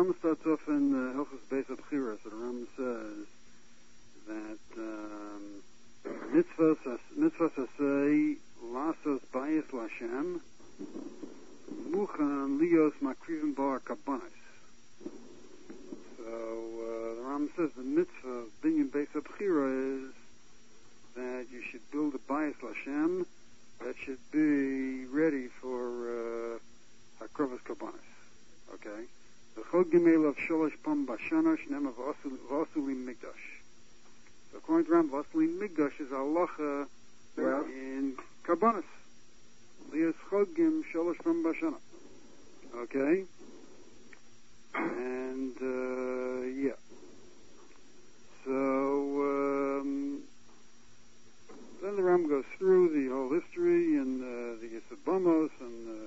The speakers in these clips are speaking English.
Ram starts off in Hilchos Beis Abchira. So the Ram says that mitzvahs asay lasos bayis Lashem muchan lios makrivim bar kabbanis. So the Ram says the mitzvah of being in Beis Abchira is that you should build a bayis Lashem that should be ready for Hakrovas Kabbanis. Okay? The Chod Gemel of Sholosh Pam Bashana Shnem of Vasuli Migdash. So according to Ram, Vasuli Migdash is halacha in Kabbanis. Lias Chod Gem Sholosh Pam Bashana. Okay? And, yeah. So, then the Ram goes through the whole history and the Yisod Bamos and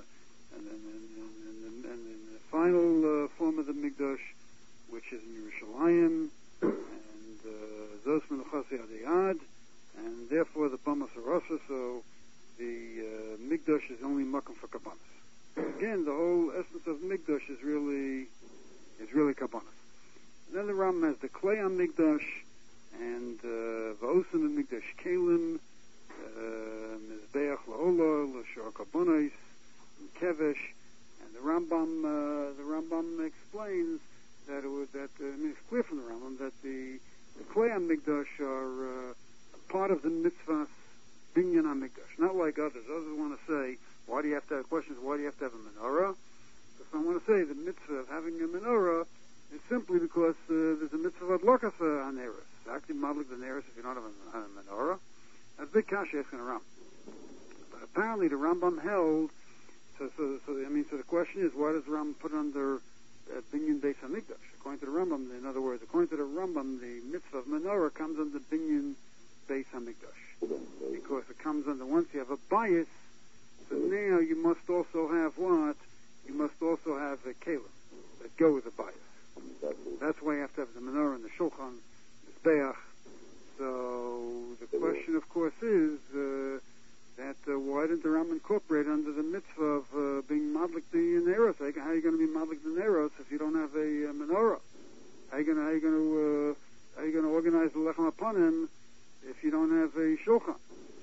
the final form of the Mikdash, which is in Yerushalayim, and Zos Menuchasi Adiyad, and therefore the Bamos are also, so the Mikdash is only Makom for Kabbanis. Again, the whole essence of Mikdash is really Kabbanis. And then the Ram has the Klei on Mikdash, and Va'osim Mikdash Kalim, Mizbeach La'olah, L'Shor Kabbanis, and Kevesh. And the Rambam explains that it's clear from the Rambam that the Klei HaMikdash are part of the mitzvah binyan HaMikdash. Not like others. Others want to say, why do you have to have a menorah? So some want to say the mitzvah of having a menorah is simply because there's a mitzvah of adlokas haneros. Actually, mablik the neros if you don't have a menorah. That's a big kasha asking a Rambam. But apparently the Rambam held. So the question is, why does the Rambam put under binyan Beis Hamikdash? According to the Rambam, in other words, according to the Rambam, the mitzvah of menorah comes under binyan Beis Hamikdash because it comes under once you have a bias. So now you must also have what? You must also have a kelim that go with the bias. That's why you have to have the menorah and the shulchan, the zbeach. So the question, of course, is that why didn't the Ram incorporate under the mitzvah of being madlik the neros? How are you going to be madlik the neros if you don't have a menorah? How are you going to organize the lechem apanim if you don't have a shulchan?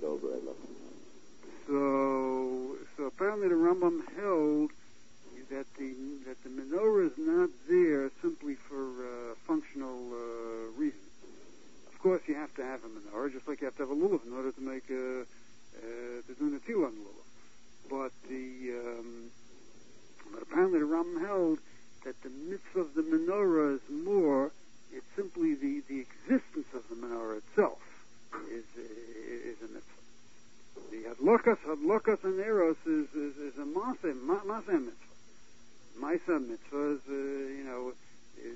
So apparently the Rambam held that the menorah is not there simply for functional reasons. Of course, you have to have a menorah, just like you have to have a lulav in order to make to do netilah on the lulav. But apparently the Rambam held that the mitzvah of the menorah is more. It's simply the existence of the menorah itself is a mitzvah. The hadlokas and eros is a maseh mitzvah. Maisa mitzvah is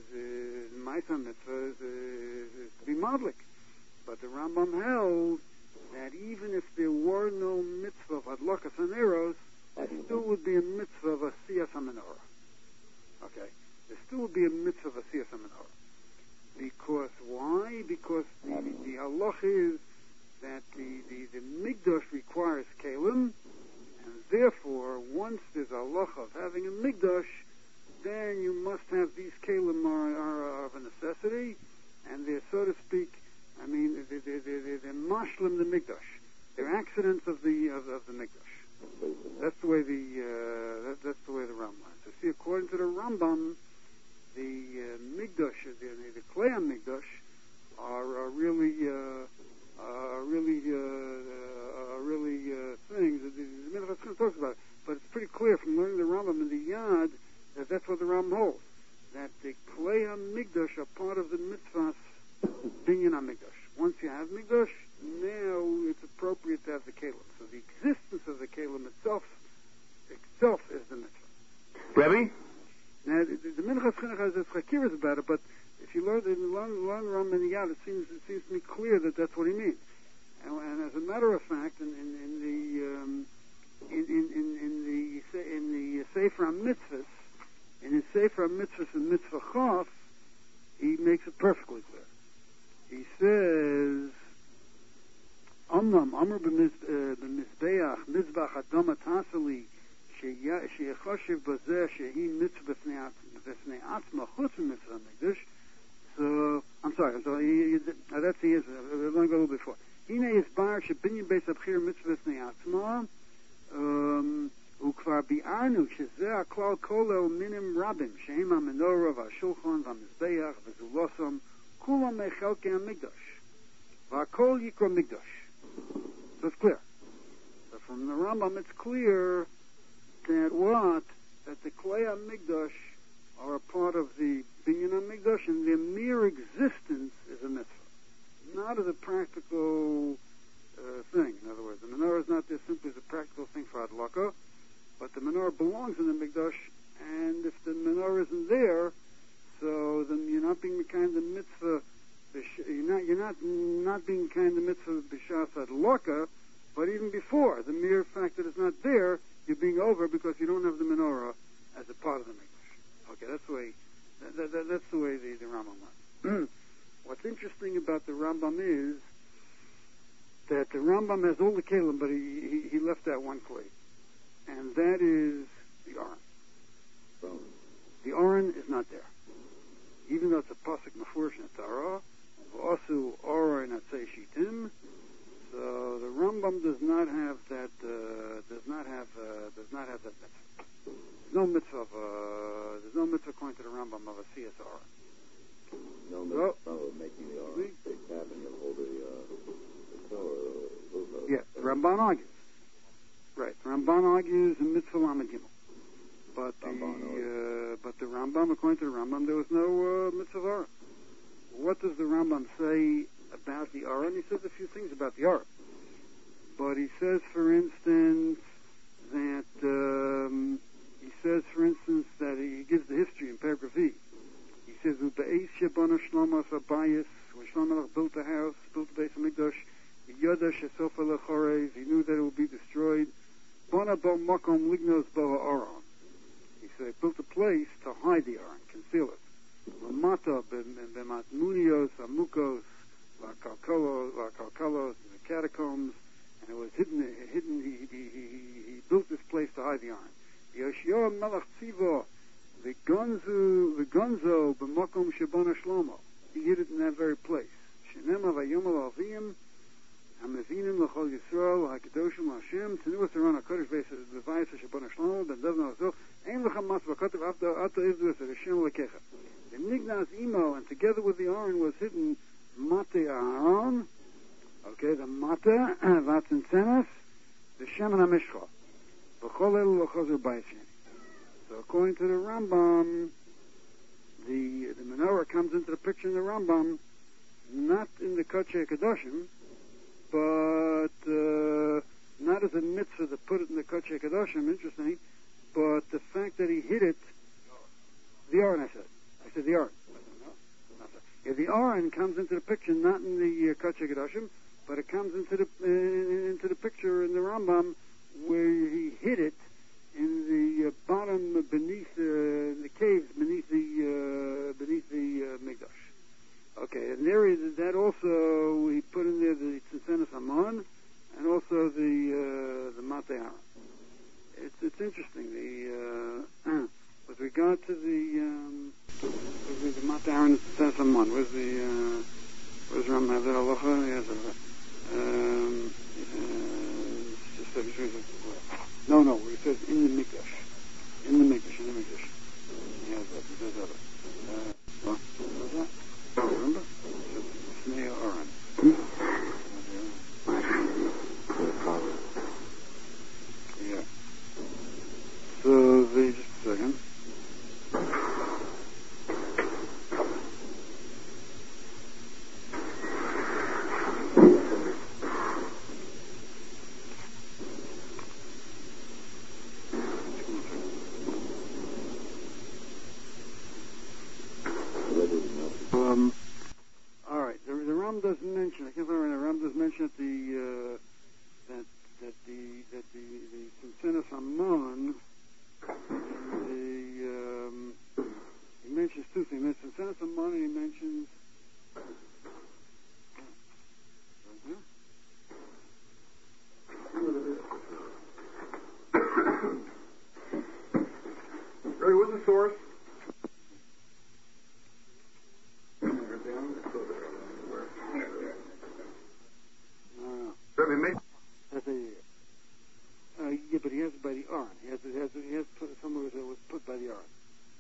to be madlik. But the Rambam held that even if there were no mitzvah of hadlokas and eros, there still would be a mitzvah of asiyas hamenorah. Okay, there still would be a mitzvah of asiyas hamenorah. Because why? Because the halach is that the mikdash requires kelim. And therefore, once there's a halacha of having a mikdash, then you must have these kelim are of a necessity, and they're, so to speak, they're mashlim the mikdash. They're accidents of the mikdash. That's the way that's the way the Rambam is. So see, according to the Rambam, the mikdash, the klei mikdash, are really things that the Minchas talks about. But it's pretty clear from learning the Rambam in the Yad that that's what the Rambam holds. That the klei hamikdash are part of the mitzvahs binyan hamikdash. Once you have mikdash, now it's appropriate to have the kelim. So the existence of the kelim itself is the mitzvah. Rebbe? Now the Minchas Chinuch has chakiras about it, but if you learn the Rambam in the Yad, it seems to me clear that that's what he means. And as a matter of fact, in the Sefer HaMitzvahs, in his Sefer HaMitzvahs and Mitzvah Chaf, he makes it perfectly clear. He says, Amram Amr b'mizbeach mizbach adama tasali שיחושב בזה שהיא מצווה בפני עצמה חוץ ממצווה המקדש. So, I'm sorry, that's the answer. Let me go a little before. הנה הסבר שבניין בית הבחיר מצווה בפני עצמה, וכבר ביארנו שזה הכלל כולל מינים רבים, שהם המנורה והשולחן והמזבח וזולוסם, כולם מחלקי המקדש. והכל יקרא מקדש. So it's clear. So from the Rambam it's clear that what? That the Klei HaMikdash are a part of the Binyan HaMikdash, and their mere existence is a mitzvah. Not as a practical thing. In other words, the menorah is not there simply as a practical thing for Adlaka, but the menorah belongs in the Mikdash, and if the menorah isn't there, so then you're not being kind of mitzvah. You're not being kind of mitzvah b'shas Adlaka, but even before the mere fact that it's not there, you're being over because you don't have the menorah as a part of the Mikdash. Okay, that's the way. That's the way the Rambam went. What's interesting about the Rambam is that the Rambam has all the kelim, but he left out one clay, and that is the Aron. The Aron is not there, even though it's a pasuk mafurish in the Torah. V'asu Aron atzei shitim. So the Rambam does not have that. Does not have that mitzvah. There's no mitzvah according to the Rambam of a CSR. No mitzvah of making the Aron big cabin and hold the yeah, the Ramban argues. Right, the Ramban argues in mitzvah lamed gimel. But the Rambam, according to the Rambam, there was no mitzvah Aron. What does the Rambam say about the Aron? He says a few things about the Aron. But he says, for instance, that he gives the history in paragraph E. He says, "U'be'ez shebana Shlomo Abayis, when Shlomo Melech built the house, built the Beis Hamikdash, Yoda shesofa lechorev, he knew that it would be destroyed. Bana bo makom lignos bo ha'aron." He said, built a place to hide the Aron, conceal it. Lamata b'matmunios, amukos, la'kalkalos, in the catacombs, and it was hidden. He built this place to hide the Aron. Yoshio Melech Tzivo, v'gonzo b'makom shebana Shlomo. He hid it in that very place. Shenema v'yomel avim, ha'mevinim l'chol Yisrael, ha'kedoshim l'Hashem, tenuas aron ha'kodesh v'vayis shebana Shlomo, ben dav na'azo, ein l'cha mas v'kotev ato izdu es Hashem l'kecha. The Nignas Imo, and together with the Aron was hidden Mate Aharon, okay, the Mate, Vatzinsenes, the Shemen HaMishcha, V'chol elu l'chozer b'yishen. So according to the Rambam, the menorah comes into the picture in the Rambam, not in the Kodesh HaKadoshim, but not as a mitzvah to put it in the Kodesh HaKadoshim, interesting, but the fact that he hid it, the Aron, I said the Aron. Yeah, the Aron comes into the picture not in the Kodesh HaKadoshim, but it comes into the picture in the Rambam where he hid it in the bottom beneath the caves beneath the Mikdash. Okay, and there is that also he put in there the Tzitzenes Hamon and also the Mate Aron. It's interesting. With regard to the Mate Aron and Tzitzenes Hamon, where's Rambam have that halacha? Yes, no, where it says in the Mikdash. In the Mikdash. He has that. He does have it. What was that? Oh, remember? It says Snei Aron. Yeah. So, just a second. All right. The Ram does mention. I can't remember. The Ram does mention that the Tzitzenes Hamon. He mentions two things. The Tzitzenes Hamon, and he mentions. source? Yeah, but he has it by the Aron. He has put somewhere that was put by the Aron.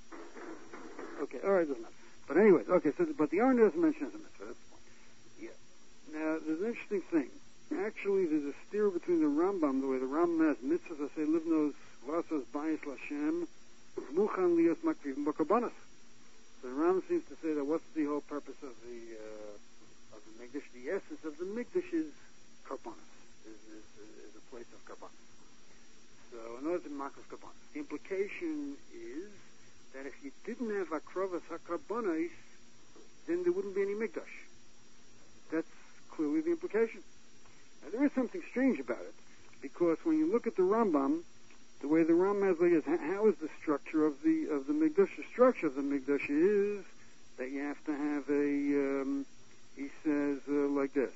Okay, all right, doesn't matter. But anyways, okay, but the Aron doesn't mention it as a mitzvah. That's the point. Yeah. Now, there's an interesting thing. Actually, there's a steer between the Rambam, the way the Rambam has mitzvahs, I say, livnos, vasos, bayis, lashem, muchan, lios, makriv, bakabanas. So the Rambam seems to say that what's the whole purpose of the Mikdash? The essence of the Mikdash is karbanas, is a place of karbanas. So in order to makriv karbanas, the implication is that if you didn't have akravas hakarbanas, then there wouldn't be any Mikdash. That's clearly the implication. Now, there is something strange about it, because when you look at the Rambam, the way the Rambam has, like, how is the structure of the Mikdash? The structure of the Mikdash is that you have to have a, he says like this,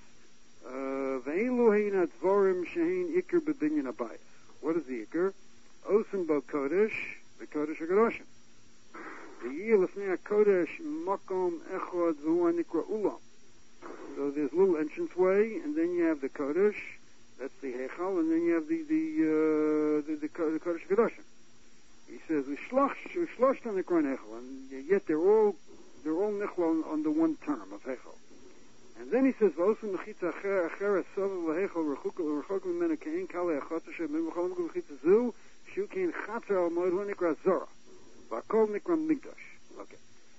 Ve'elu hein advorim shehin ikr bebinyan abayis. What is the ikr? Osim bo kodesh, the kodesh hagadashim. Ve'yil lefnei kodesh makom echad v'hu nikra ulam. So there's a little entranceway, and then you have the kodesh, that's the heichal, and then you have the kodesh hagadashim. He says v'shlosh on the kron heichal, and yet they're all nechal on the one term of heichal. And then he says, "V'osim mechitza acheres sovav laheichal rechok mimena kein kale achatza shebim v'cholam mechitza zu shu kein chatzer al moed hu nikra zora v'akol nikra mikdash." Okay.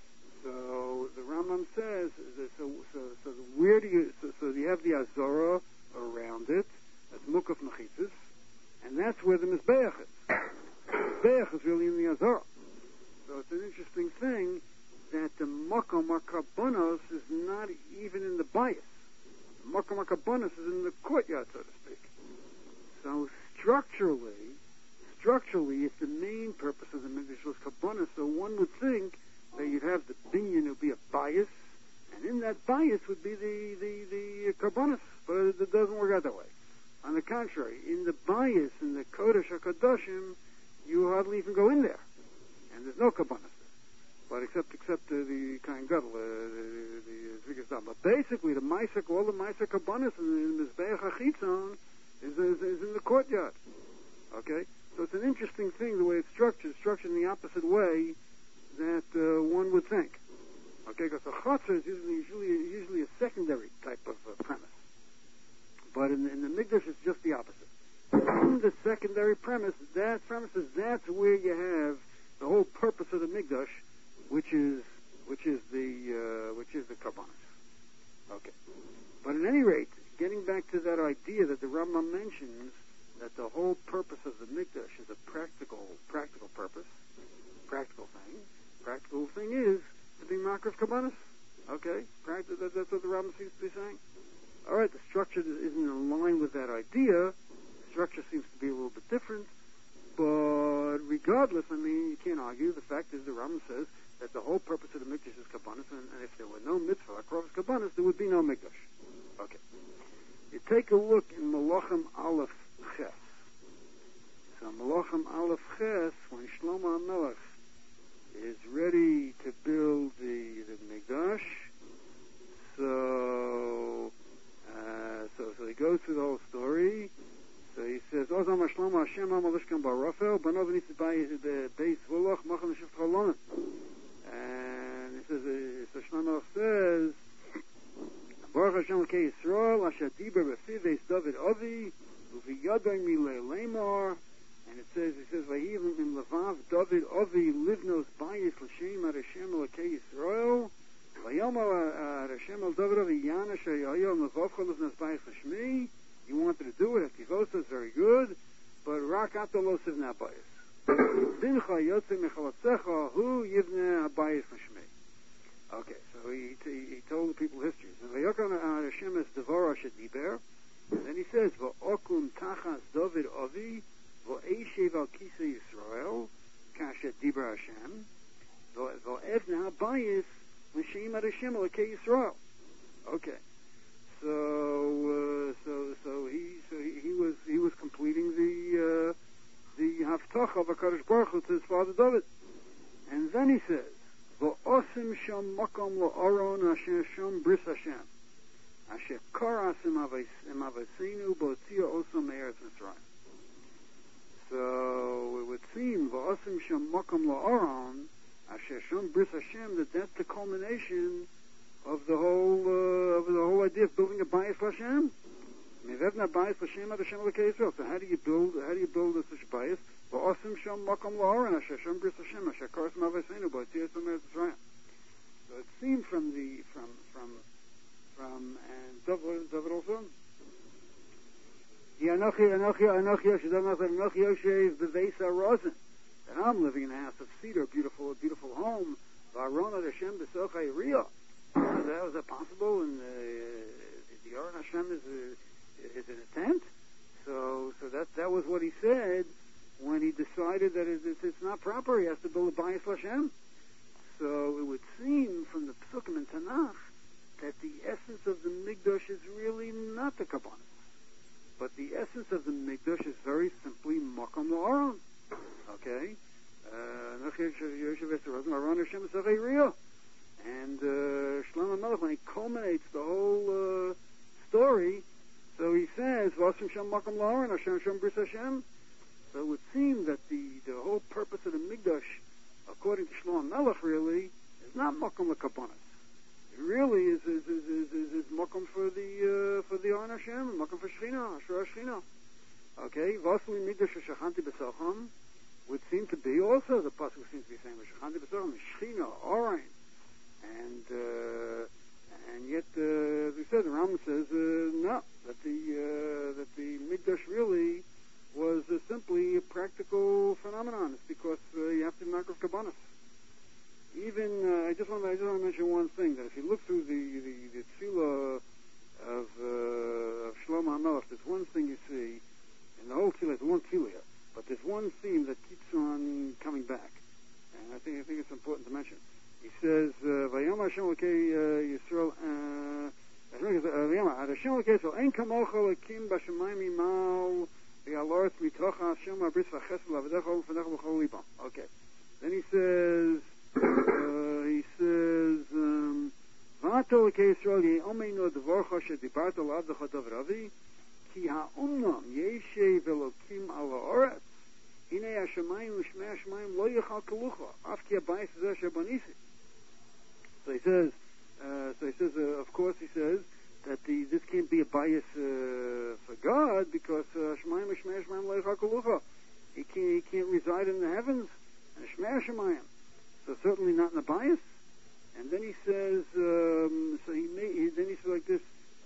So the Rambam says, so where do you? So you have the azora around it, that's mukaf mechitzas, and that's where the mizbeach is. The mizbeach is really in the azora. So it's an interesting thing that the makom karbonos is not even in the bias. The makom karbonos is in the courtyard, so to speak. So structurally, if the main purpose of the mikdash was karbonos, so one would think that you'd have the binyan would be a bias, and in that bias would be the karbonos, but it doesn't work out that way. On the contrary, in the bias, in the kodesh hakadoshim, you hardly even go in there, and there's no karbonos. But except the Kain Gadol, the Zvigas Dam. But basically, all the Meiser Karbanis in the Mizbeach HaChitzon is in the courtyard. Okay? So it's an interesting thing, the way it's structured in the opposite way that one would think. Okay? Because the Chatzah is usually a secondary type of premise. But in the Mikdash, it's just the opposite. In the secondary premise, that's where you have the whole purpose of the Mikdash, which is the karbanos. Okay. But at any rate, getting back to that idea that the Rambam mentions, that the whole purpose of the mikdash is a practical purpose, practical thing. Practical thing is to be makrif karbanos. Okay. That's what the Rambam seems to be saying. All right. The structure isn't in line with that idea. The structure seems to be a little bit different. But regardless, I mean, you can't argue. The fact is, the Rambam says that the whole purpose of the mikdash is karbanos, and if there were no mitzvah, akrovas karbanos, there would be no mikdash. Okay. You take a look in Malachim Aleph Ches. So Malachim Aleph Ches, when Shlomo HaMelech is ready to build the mikdash, so he goes through the whole story. So he says, Ozam Shlomo Hashem HaMalishkan Barafel, Banov Nisi Beis Volach, Machan Shift Cholonim. And he says, so Shlomo says, Baruch Hashem L'kei Yisrael, Asher Diber B'Fiv David Avi, U'v'yadai Milei Lemar, and it says, Vayivim in Levav David Avi Livnos Bayis L'Shem Ad Hashem L'kei Yisrael, Vayomar Ad Hashem Al David Avi Yana Sheyayom Levavcha Livnos Bayis L'Shmi. You wanted to do it, Akivos is very good, but Rak Atolo Sivna Bayis. Bincha Yotze Mechalatzecha Hu Yivne Abayis L'Shmi. Okay, so he told the people history. So Vayokon Hashem es Devora Shediber, and then he says, V'okun Tachas David Avi, V'eshev al Kisei Yisrael, Kashet Diber Hashem, V'evne Habayis L'Shem Ad Hashem L'Kei Yisrael. Okay, so he was completing the Haftacha of HaKadosh Baruch Hu to his father David. And then he says, V'osim sham makom la'aron asher sham bris Hashem, asher karas im avasinu b'otzia osam me'eretz Mitzrayim. So it would seem, V'osim sham makom la'aron asher sham bris Hashem, that that's the culmination of the whole idea of building a bayis Hashem. I mean, that's not bayis Hashem ad Hashem Elokei Yisrael. So how do you build such a bayis? V'osim sham makom la'aron asher sham bris Hashem asher karas ma'avasenu b'otzia osam me'eretz Mitzrayim. So it seemed from and David also. Anochi Yoshev b'veis harozen. And I'm living in a house of cedar, beautiful home. V'aron ad Hashem b'sochai riyah. How is that possible? And the Aron Hashem is in a tent. So that was what he said when he decided that it's not proper. He has to build a bayis Hashem. So it would seem from the Psukim and Tanakh that the essence of the Mikdash is really not the Kabbalah, but the essence of the Mikdash is very simply Makom La'aron. Okay? And Shlomo Melech, when he culminates the whole story, so he says, V'osim sham makom la'aron, Hashem sham bris Hashem. So it would seem that the whole purpose of the Mikdash, according to Shlomo Melech, really, is not makom l'kabonis. It really is makom for the Aron Hashem, makom for Shechina, Asher Shechina. Okay? V'osim Mikdash shachanti b'socham would seem to be also, the pasuk seems to be saying, shachanti b'socham, Shechina, Aron. And yet, as we said, the Rambam says no, that the Mikdash really was simply a practical phenomenon. It's because you have to knock off kabbanis. Even I just want to mention one thing, that if you look through the tefillah of Shlomo HaMelech, there's one thing you see in the whole tefillah. There's one tefillah, but there's one theme that keeps on coming back, and I think it's important to mention. He says, "Vayom Hashem Elokei Yisrael, Hashem Elokei Yisrael, Ein kamocha lekim b'shamayim imal v'aloretz mitocha Hashem abris v'chesed l'avadecha u'fenecha b'chol libam." Okay. Then he says, "V'ato Elokei Yisrael ye'omeinu dvorcha shedibarta l'avdecha davravi ki ha'omnam yeshev Elokim al ha'oretz hinei hashamayim u'shmei hashamayim lo yichal kalucha af ki habayis zeh asher banisi." So he says, of course, he says that this can't be a bias for God because Shemaim Shmei Shemaim Leicha Kalucha. He can't reside in the heavens and Shmei Shemayim. So certainly not in the bias. And then he says, then he says like this.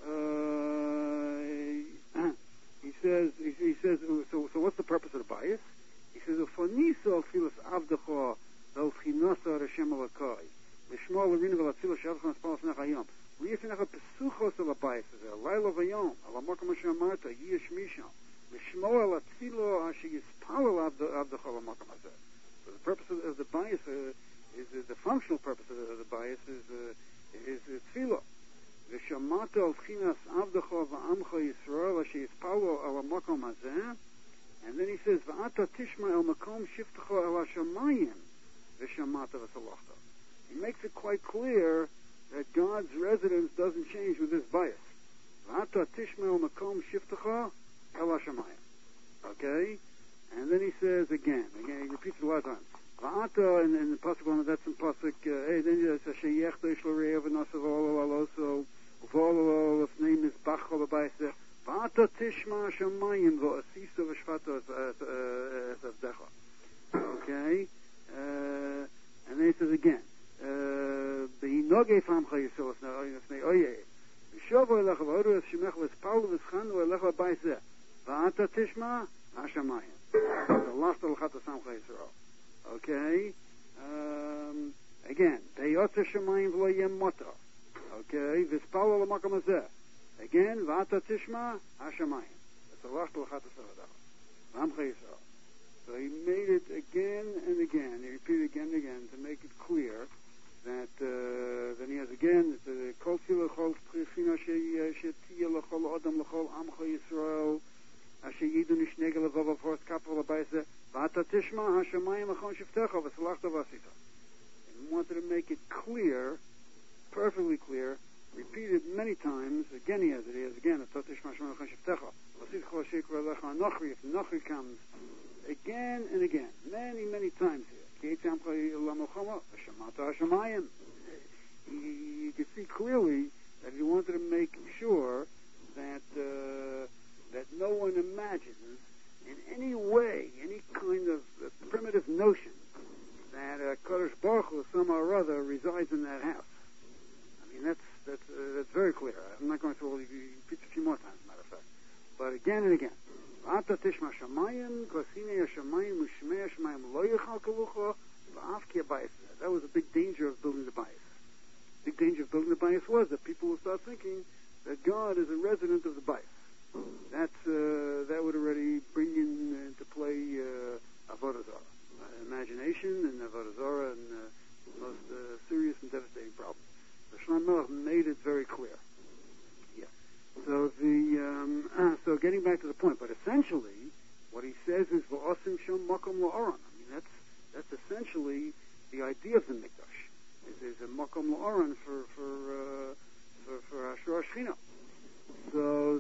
He says. So what's the purpose of the bias? He says, "For niso filas avdecha vel chinasa Hashem Elokai." L'shmo l'rinu v'latzila shavcha n'spal l'fnech hayom. Li'yifnecha pesuchos el habayis hazeh, layla v'yom, al ha'mokom asher amarta, yish misham. L'shmo l'tzilo asher yispalel avdecha l'mokom hazeh. So the purpose of the bias is the functional purpose of the bias is tefillah. V'shamata al chinas avdecha v'amcha Yisrael asher yispalel al ha'mokom hazeh. And then he says, "V'ata tishma el makom shiftecha el hashamayim v'shamata v'salachta." He makes it quite clear that God's residence doesn't change with this bias. V'ata tishma el makom shiftecha el hashamayim. Okay? And then he says again, he repeats it a lot of times. V'ata, in the pasuk, that's in pasuk, then he says, "Sheyech doish l're'ev v'nasav olo aloso v'olo l'fnei mizbach v'bayiseh v'ata tishma hashamayim v'asiso v'shvato esavdecha." Okay? And then he says again, "Behinogei famcha Yisrael l'fnei oyeh v'shovo elecha v'hodu es shemech v'spaldu v'schanu elecha v'bayiseh v'ata tishma hashamayim." The last l'chata samcha Yisrael. Okay? Again, Be'yotze Shemayim v'lo yem mota. Okay? V'spalo l'makam hazeh. Again, V'ata tishma hashamayim. That's the last l'chata samcha Yisrael. So he made it again and again. He repeated again and again to make it clear that then he has again the kol tefillah chol tchina she'tiyah l'chol adam l'chol amcha Yisrael asher yidu nishnegel l'vav avos kapel l'bayis v'ata tishma hashamayim achon shiftecha v'salachta v'asita. wanted to make it clear, perfectly clear, repeated many times. Again, he has it. He has again. If the Nochri comes again and again, many times here. You can see clearly that he wanted to make sure that that no one imagines in any way, any kind of primitive notion that Kadosh Baruch Hu somehow or other resides in that house. I mean, that's very clear. I'm not going through all. You repeat a few more times, as a matter of fact. But again and again. That was a big danger of building the bias. Big danger of building the bias was that people will start thinking that God is a resident of the bias. That would already bring into play Avodah Zarah, imagination and Avodah Zarah, and the most serious and devastating problem. The Shlomo Melech made it very clear. Yeah. So so getting back to the point, but essentially, what he says is v'osim shom makom la'aron. I mean, that's essentially the idea of the Mikdash. There's a makom la'aron for Hashra Shechina. So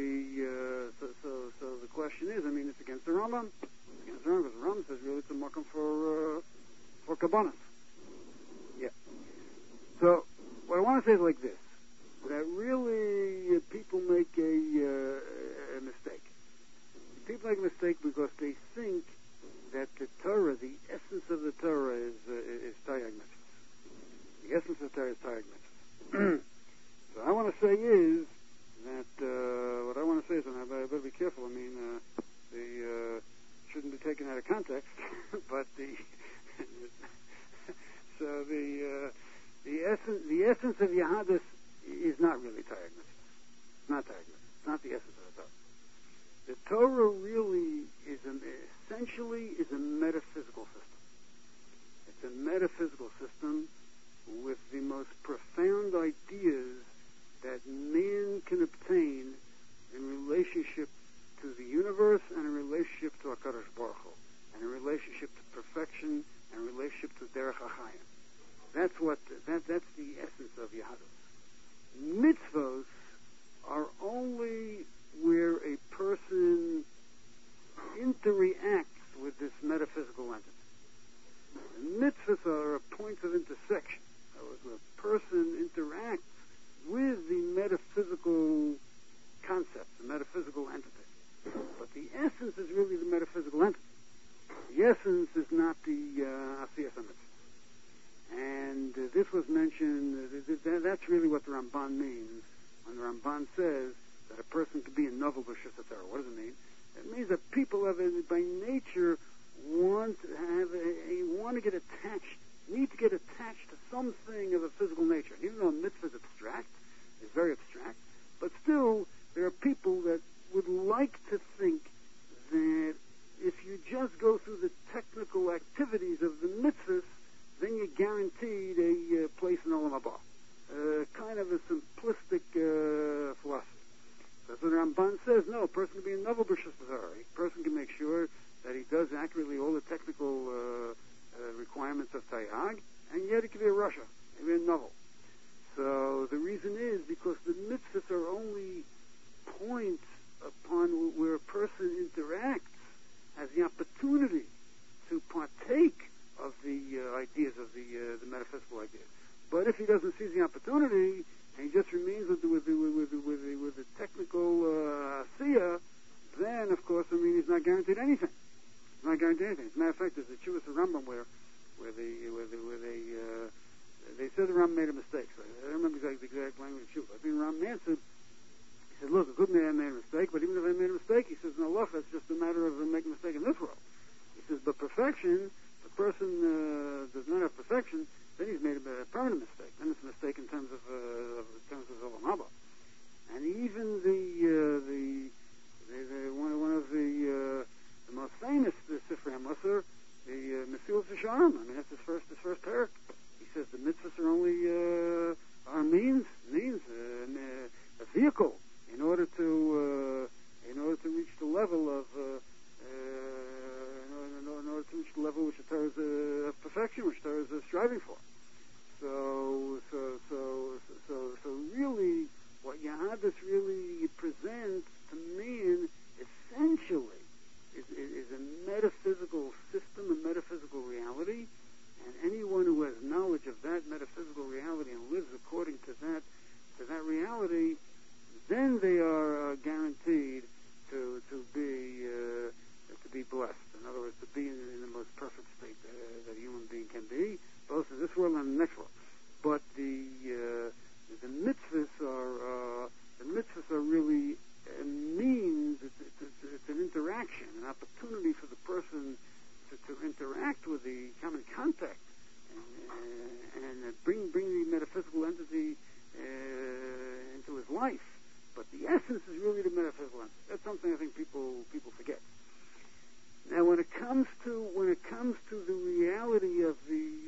the question is, I mean, it's against the Rambam. It's against the Rambam, because the Rambam says really it's a makom for Kabbanas. Yeah. So what I want to say is like this: that really people make a mistake. People make a mistake because they think that the Torah, the essence of the Torah, is Taryag Mitzvahs. The essence of the Torah is Taryag Mitzvahs. So what I want to say is and I better be careful. I mean, shouldn't be taken out of context, but the essence of Yahadus is not really Taryag Mitzvahs. It's not Taryag Mitzvahs. It's not the essence of the Torah. The Torah really is essentially a metaphysical system. It's a metaphysical system with the most profound ideas that man can obtain in relationship to the universe and in relationship to HaKadosh Baruch Hu, and in relationship to perfection and in relationship to Derech HaChaim. That's the essence of Yahadus. Mitzvos are only where a person interacts with this metaphysical entity. Mitzvahs are a point of intersection. Where a person interacts with the metaphysical concept, the metaphysical entity. But the essence is really the metaphysical entity. The essence is not the Asiyas HaMitzvah. And this was mentioned, that's really what the Ramban means when the Ramban says that a person could be a novel b'shus Torah. What does it mean? It means that people by nature want to get attached, need to get attached to something of a physical nature. And even though a mitzvah is abstract, is very abstract, but still there are people that would like to think that if you just go through the technical activities of the mitzvahs, then you're guaranteed a place in Olam Haba. Kind of a simplistic philosophy. That's what Ramban says. No, a person can be a novel b'shus Torah. A person can make sure that he does accurately all the technical requirements of Taryag, and yet it can be a Russia, it can be a novel. So the reason is because the mitzvahs are only points upon where a person interacts, has the opportunity to partake of the ideas of the metaphysical ideas. But if he doesn't seize the opportunity, and he just remains with the technical asiya, then of course, I mean, he's not guaranteed anything. He's not guaranteed anything. As a matter of fact, there's a Chuvas Rambam where they said the Rambam made a mistake. So I don't remember exactly the exact language of Chuvas. I think the Rambam answered. He said, "Look, a good man made a mistake, but even if I made a mistake, he says, no, look, that's just a matter of making a mistake in this world." He says, but perfection, if a person does not have perfection, then he's made a permanent mistake. Then it's a mistake in terms of Olam Haba. And even one of the most famous Sifrei HaMusar, the Mesilas Yesharim. I mean, that's his first parak. He says the mitzvahs are only are means, a vehicle in order to reach the level of in order to reach the level which the Torah is of perfection, which the Torah is striving for. So really, what Yahadus really presents to man essentially is a metaphysical system, a metaphysical reality, and anyone who has knowledge of that metaphysical reality and lives according to that reality, then they are guaranteed to be blessed. In other words, to be in the most perfect state that a human being can be, both in this world and the next world. But the mitzvahs are really a means. It's an interaction, an opportunity for the person to interact with come in contact and bring the metaphysical entity into his life. But the essence is really the metaphysical entity. That's something I think people forget. Now, when it comes to the reality of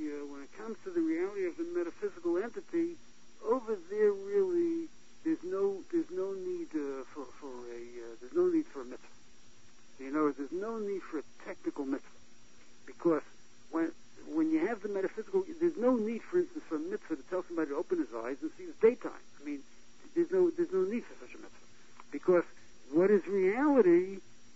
the metaphysical entity, over there really there's no need for a mitzvah. You know, there's no need for a technical mitzvah, because when you have the metaphysical, there's no need, for instance, for a mitzvah to tell somebody to open his eyes and see it's daytime. I mean, there's no need for such a mitzvah, because what is reality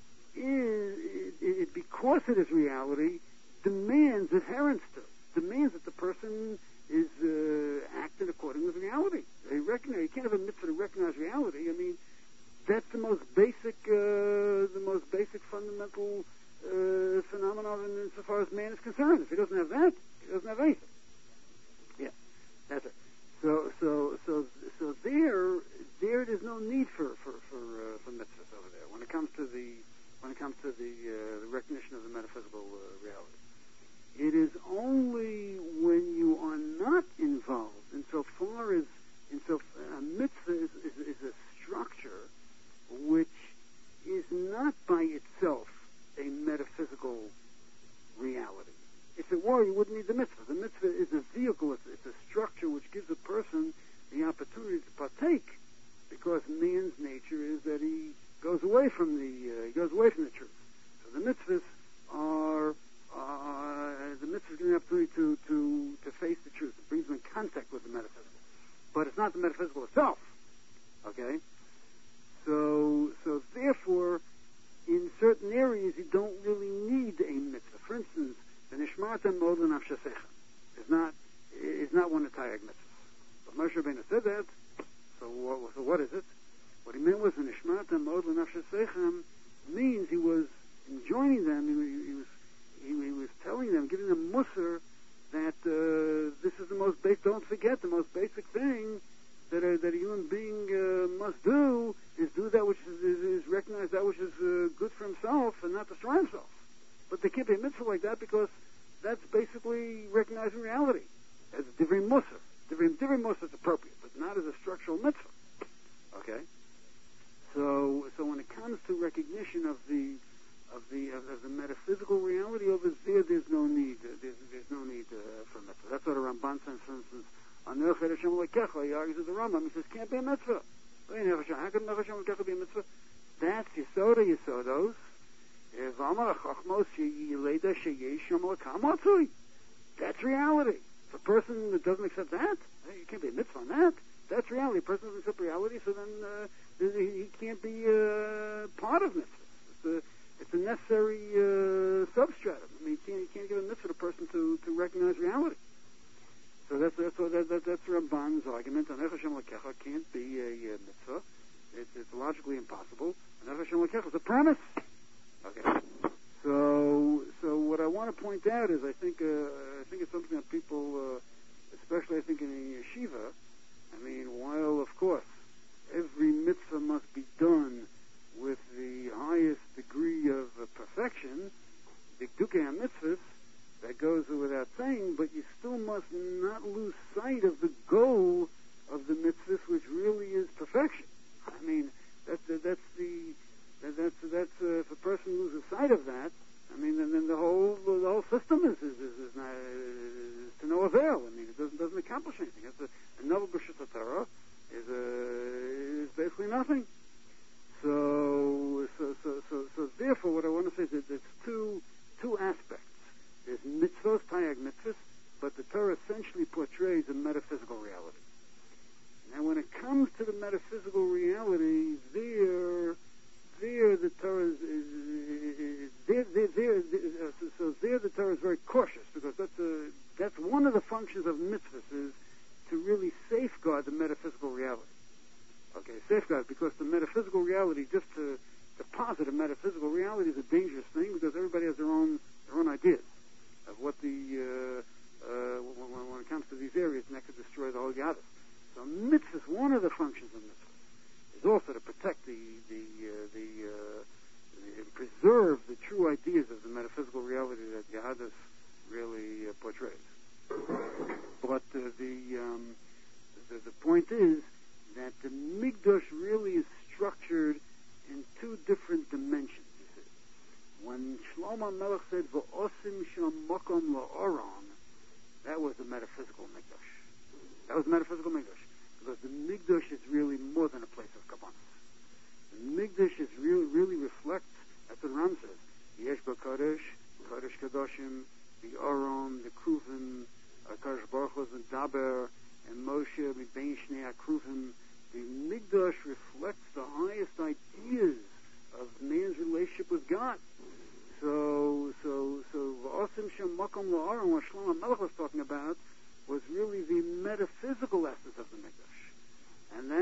because it is reality, demands adherence to, demands that the person is acting according with reality. You can't have a mitzvah to recognize reality. I mean, that's the most basic fundamental phenomenon insofar as man is concerned. If he doesn't have that, he doesn't have anything. Yeah, that's it. So there is no need for mitzvahs over there when it comes to the recognition of the metaphysical reality. It is only when you are not involved, insofar as a mitzvah is a structure which is not by itself a metaphysical reality. If it were, you wouldn't need the mitzvah. The mitzvah is a vehicle, it's a structure which gives a person the opportunity to partake, because man's nature is that he goes away from the truth. So the mitzvahs are giving an opportunity to face the truth. It brings them in contact with the metaphysical, but it's not the metaphysical itself. Okay, so therefore, in certain areas you don't really need a mitzvah. For instance, the nishmarta mod l'nafshesecha is not one of the tayag mitzvahs. But Moshe Rabbeinu said that. So what is it? What he meant was the nishmarta mod l'nafshesecha means he was enjoining them. He was telling them, giving them musar, that this is the most basic. Don't forget, the most basic thing that a human being must do is do that which is recognize that which is good for himself and not destroy himself. But there can't be a mitzvah like that, because that's basically recognizing reality as a divrei musar. Divrei musar is appropriate, but not as a structural mitzvah. Okay. So when it comes to recognition of the metaphysical reality over there, there's no need. There's no need for a mitzvah. That's what a Ramban says, for instance. On he argues with the Rambam. He says, can't be a mitzvah. How can Hashem be a mitzvah? That's Yesodos. That's reality. If a person that doesn't accept that, you can't be a mitzvah on that. That's reality. A person doesn't accept reality, so then he can't be part of mitzvah. It's a necessary substratum. I mean, you can't give a mitzvah to a person to recognize reality. So that's Ramban's argument. Anech Hashem Lekecha can't be a mitzvah. It's logically impossible. Anech Hashem Lekecha is a premise. Okay. So what I want to point out is I think it's something that people, especially I think in a yeshiva, I mean, while of course every mitzvah must be done with the highest degree of perfection, the Dukei HaMitzvahs, that goes without saying, but you still must not lose sight of the goal of the mitzvahs, which really is perfection. I mean, that's if a person loses sight of that, I mean, then the whole system is to no avail. I mean, it doesn't accomplish anything. A novel b'shut Torah is basically nothing. So therefore, what I want to say is that there's two aspects. There's mitzvahs, tayag mitzvahs, but the Torah essentially portrays a metaphysical reality. Now, when it comes to the metaphysical reality, there the Torah the Torah is very cautious, because that's one of the functions of mitzvahs, is to really safeguard the metaphysical reality. Okay, safeguard, because the metaphysical reality, just to posit a metaphysical reality, is a dangerous thing, because everybody has their own ideas of what when it comes to these areas, and that could destroy the whole yadus. So mitzvahs, one of the functions of mitzvahs, is also to protect preserve the true ideas of the metaphysical reality that Yahadus really portrays. But the point is that the Mikdash really is structured in two different dimensions. You see, when Shlomo Melech said "V'osim sham makom la'aron," that was the metaphysical Mikdash. That was metaphysical Mikdash, because the Mikdash is really more than a place of kabbanis. The Mikdash is really reflects. That's what Ram says. Yesh b'Kodesh, Kodesh Kadoshim, the Aron, the Kruvim, Kodesh Baruch Hu, the Daber, and Moshe, Mibein Shnei HaKruvim. The Mikdash reflects the highest ideas of man's relationship with God. So V'osim Shem Makom La'aron, what Shlomo Melech was talking about, was really the metaphysical essence of the Mikdash. And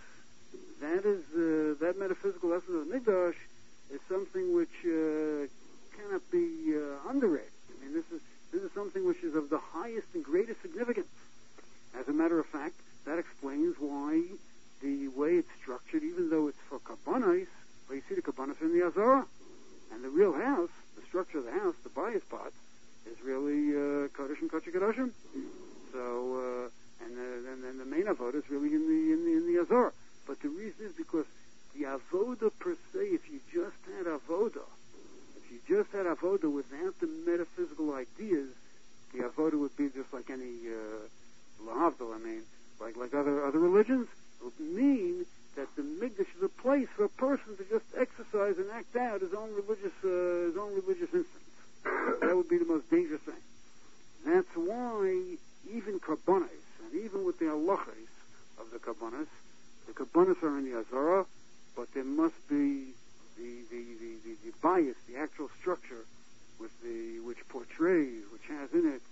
that metaphysical essence of the Mikdash is something which cannot be underrated. I mean, this is something which is of the highest and greatest significance. As a matter of fact, that explains why the way it's structured, even though it's for kabbanis, well, you see the kabbanis in the Azara, and the real house, the structure of the house, the bias part, is really Kodesh and Kodesh Kadoshim. So, and then the main avodah is really in the Azara. But the reason is because the avodah per se, if you just had avodah without the metaphysical ideas, the avodah would be just like any lahavdil. I mean, like other religions. It would mean that the Mikdash is a place for a person to just exercise and act out his own religious instincts. That would be the most dangerous thing. That's why even kabbanis, and even with the halachas of the kabbanis are in the Azara, but there must be the bias, the actual structure, which portrays, which has in it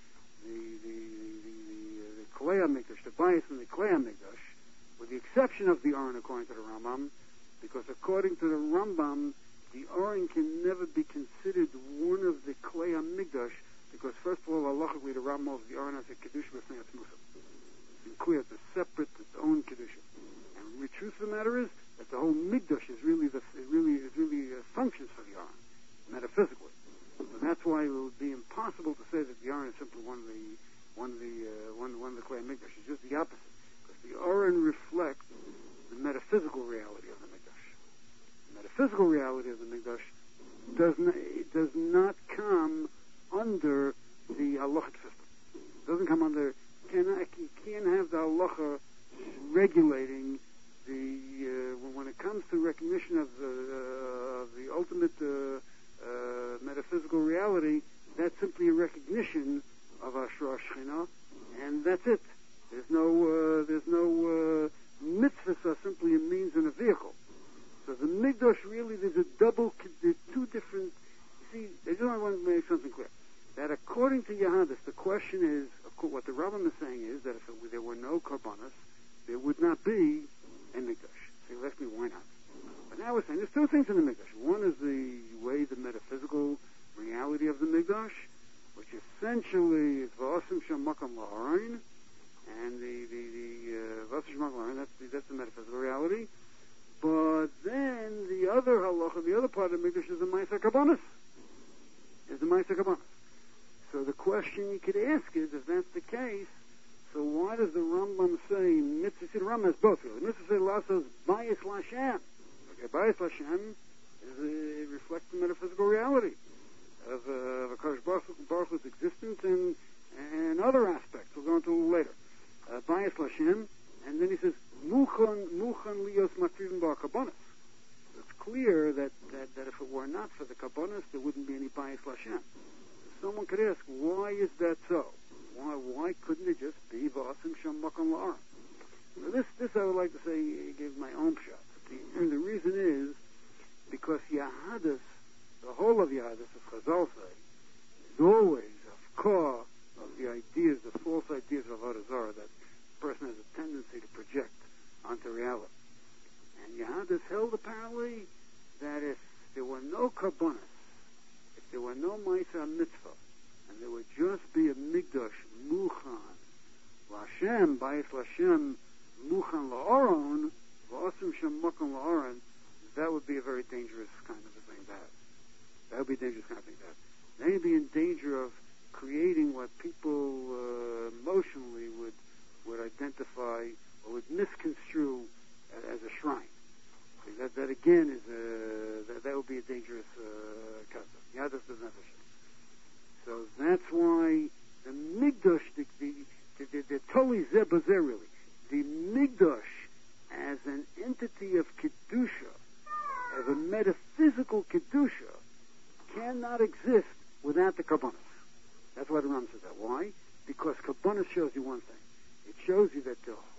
the Klei HaMikdash, the bias in the Klei HaMikdash, with the exception of the Aron according to the Rambam, because according to the Rambam, the Aron can never be considered one of the Klei HaMikdash, because first of all, halachically, the Rambam of the Aron has a kedusha b'fnei atzmusa. It's clear it's a separate, its own kedusha. And the truth of the matter is that the whole Mikdash is really functions for the Aron, metaphysically. So that's why it would be impossible to say that the Aron is simply one of the Klei HaMikdash. It's just the opposite, because the Aron reflects the metaphysical reality of the Mikdash. The metaphysical reality of the Mikdash does not come under the halachic system. It doesn't come under. You can't have the halacha regulating when it comes to recognition of the ultimate metaphysical reality. That's simply a recognition of Ashra Shechina, and that's it. There's no mitzvahs are simply a means and a vehicle. So the Mikdash really, there's two different. You see, I just want to make something clear. That according to Yahadis, the question is, of course, what the Rambam is saying is that if there were no karbanos, there would not be a Mikdash. So you ask me, why not? But now we're saying there's two things in the Mikdash. One is the way, the metaphysical reality of the Mikdash, which essentially is V'osim Shem Makom La'aron, and the V'osim Shem Makom La'aron, that's the metaphysical reality. But then the other halacha, the other part of the Mikdash is the Ma'aser Karbanos. So the question you could ask is, if that's the case, so why does the Rambam say mitzvah? See, the Rambam has both really. Mitzvah say lasos bias lashem. Okay, bias lashem it reflects the metaphysical reality of Kodesh Baruch Hu's existence and other aspects. We'll go into a little later. Bias lashem, and then he says muchan lios makrivim bar karbonos. It's clear that if it were not for the karbonos, there wouldn't be any bias lashem. Someone could ask, why is that so? Why couldn't it just be V'asim Sham Makom La'aron? This I would like to say, give my own shot. And the reason is because Yahadus, the whole of Yahadus, as Chazal say, is always a core of the ideas, the false ideas of Avodah Zarah that a person has a tendency to project onto reality. And Yahadus held apparently that if there were no Karbonos, if there were no Ma'aseh Mitzvah, and there would just be a Migdash Muchan L'Hashem, Bayis L'Hashem, Muchan La'aron, V'asim Shem Makom La'aron, that would be a very dangerous kind of a thing to have. That would be a dangerous kind of thing to have. Then you'd be in danger of creating what people emotionally would identify or would misconstrue as a shrine. That again is that would be a dangerous concept. Yadus doesn't have a shrine. So that's why the Migdash, the Toli Zebazeh really, the Migdash as an entity of Kedusha, as a metaphysical Kedusha, cannot exist without the Karbonos. That's why the Ram says that. Why? Because Karbonos shows you one thing. It shows you that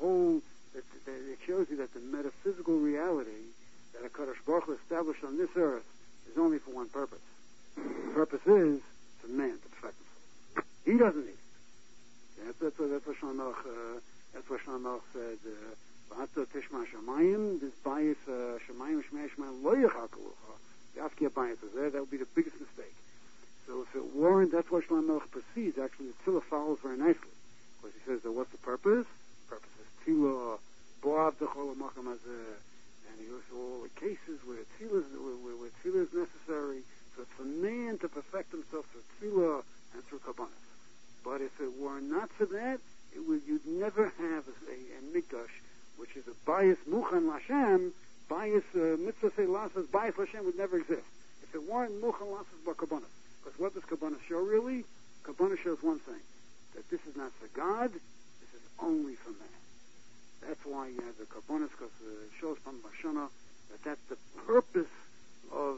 it shows you that the metaphysical reality that HaKadosh Baruch Hu established on this earth is only for one purpose. The purpose is for man to perfect himself. He doesn't need it. That's what Shlomo Melech said. V'ato tishma shamayim, this bias shamayim shmei shmayim lo yachakalucha. Yafki bias is there. That would be the biggest mistake. So if it weren't, that's why Shlomo Melech proceeds. Actually, the Tefillah follows very nicely, because he says that what's the purpose? The purpose is Tefillah, Boab Dechol Makam Hazeh, and he goes through all the cases where Tefillah is necessary. So it's for man to perfect himself through Tefillah and through Karbonos. But if it were not for that, you'd never have a Mikdash, which is a bias Muchan L'Hashem, bias Mitzvah Say Lasas, bias L'Hashem would never exist. If it weren't Muchan Lasas but Karbonos. Because what does Karbonos show really? Karbonos shows one thing, that this is not for God, this is only for man. That's why you have the Karbonos, because it shows from Bashana that that's the purpose of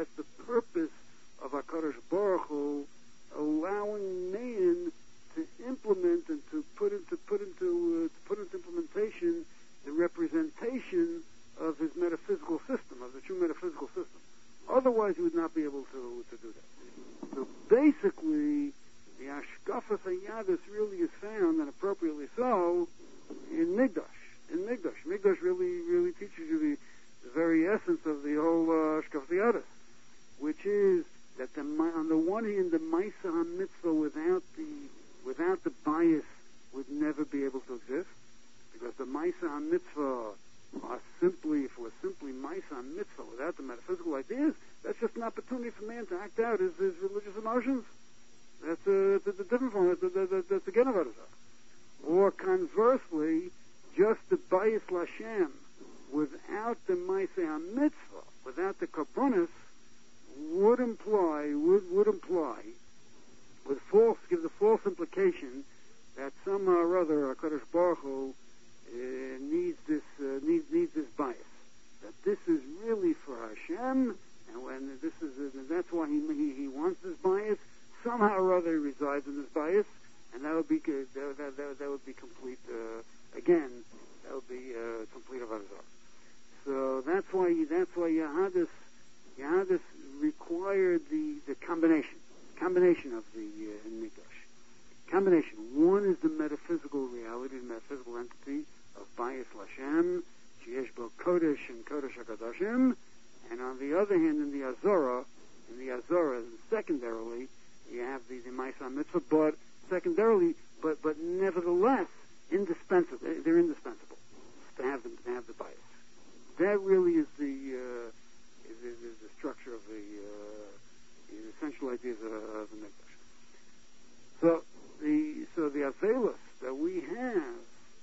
HaKadosh Baruch Hu allowing man to implement and to put into implementation the representation of his metaphysical system, of the true metaphysical system. Otherwise, he would not be able to do that. So basically, the Ashkafas HaYadus really is found, and appropriately so, in Migdash. Migdash really teaches you the very essence of the whole Ashkafas HaYadus, which is that on the one hand, the Ma'aseh HaMitzvah without the bias would never be able to exist, because the Ma'aseh HaMitzvah if it was simply Ma'aseh HaMitzvah without the metaphysical ideas, that's just an opportunity for man to act out his religious emotions. That's a different form. That's again about it. Or conversely, just the bias L'Hashem without the Ma'aseh HaMitzvah, without the Karbonos, would give the false implication that somehow or other HaKadosh Baruch Hu needs this bias. That this is really for Hashem, and that's why he wants this bias. Somehow or other he resides in this bias, and that would be good. That would be complete. Again, that would be complete Avodah Zarah. So that's why Yahadus required the combination of the Mikdash. Combination. One is the metaphysical reality, the metaphysical entity of Bayis L'Hashem, Sheyesh Bo Kodesh and Kodesh HaKadoshim, and on the other hand, in the Azorah, secondarily, you have the Ma'aseh Mitzvah, but secondarily, but nevertheless, indispensable. They're indispensable to have the bias. That really is the structure of the essential ideas of the Mikdash. So the Avelos that we have,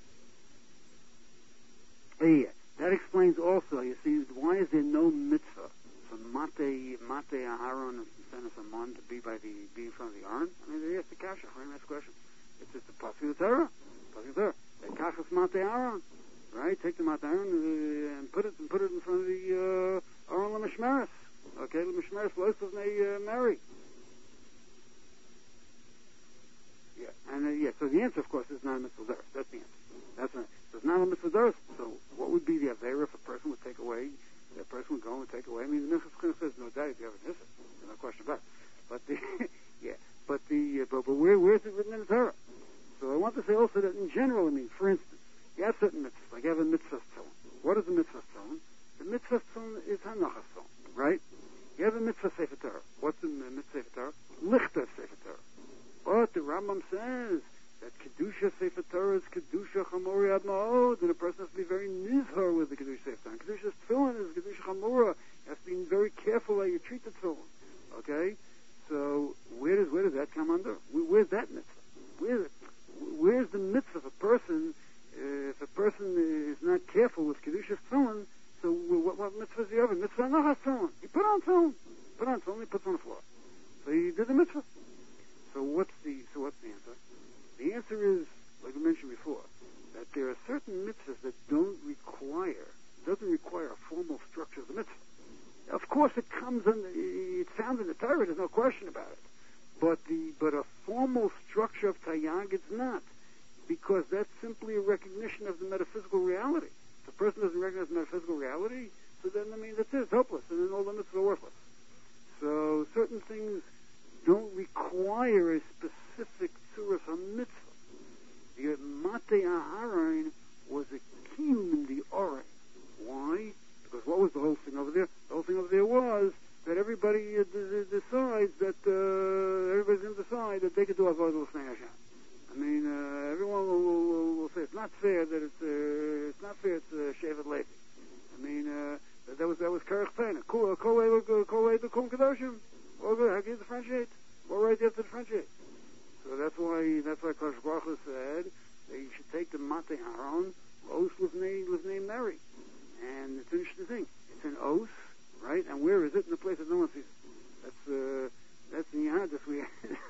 that explains also. You see, why is there no mitzvah for Mate Aharon and Senes Amon to be in front of the Aron? I mean, that's the kasha. Very nice question. It's just a pasuk of Torah. The kachas Mate Aharon, right? Take the Mate Aharon and put it in front of the Aron L'Mishmeres. Okay, L'Mishmeres Lois of Mary. Yeah, and So the answer, of course, is not a mitzvah d'oros. That's the answer. That's not. So it's not a mitzvah d'oros. So what would be the avera if a person would take away? That person would go and take away. I mean, the Minchas says no doubt if you have a nissa. There's no question about it. But but where is it written in the Torah? So I want to say also that in general, I mean, for instance, you have certain mitzvahs, like you have a mitzvah tzon. What is a mitzvah tzon? The mitzvah tzon is hanachas tzon, right? You have a mitzvah sefer Torah. What's the mitzvah sefer Torah? Lichter sefer Torah. But the Rambam says that kedusha sefer Torah is kedusha chamori ad ma'od, and a person has to be very nizhar with the kedusha sefer Torah. Kedusha tefillin is kedusha chamora. You have to be very careful how you treat the tefillin. Okay, so where does that come under? Where's that mitzvah? Where's the mitzvah? If a person is not careful with kedusha tefillin, so what mitzvah is the other? Mitzvah nachas tefillin. You put on tefillin. He puts on the floor. So you did the mitzvah. So what's the answer? The answer is, like we mentioned before, that there are certain mitzvahs that doesn't require a formal structure of the mitzvah. Of course, it's found in the Torah. There's no question about it. But a formal structure of tayyag, it's not, because that's simply a recognition of the metaphysical reality. If a person doesn't recognize metaphysical reality, so then that's it. It's hopeless, and then all the mitzvahs are worthless. So certain things don't require a specific tzuras mitzvah. The Matei Aharon was a kiyum in the Oren. Why? Because what was the whole thing over there? The whole thing over there was that everybody decides that everybody's going to decide that they could do avodah l'fnei Hashem. I mean, everyone will say it's not fair that it's not fair. It's Shevet Levi. I mean, that was Kerech Pena. Kol the Kum Kedoshim. How can you differentiate? What right do you have to differentiate? So that's why Kodesh Baruch Hu said that you should take the Matei Aharon, Os L'fnei Mary. And it's an interesting thing. It's an os, right? And where is it? In the place that no one sees it. That's the Yahadis.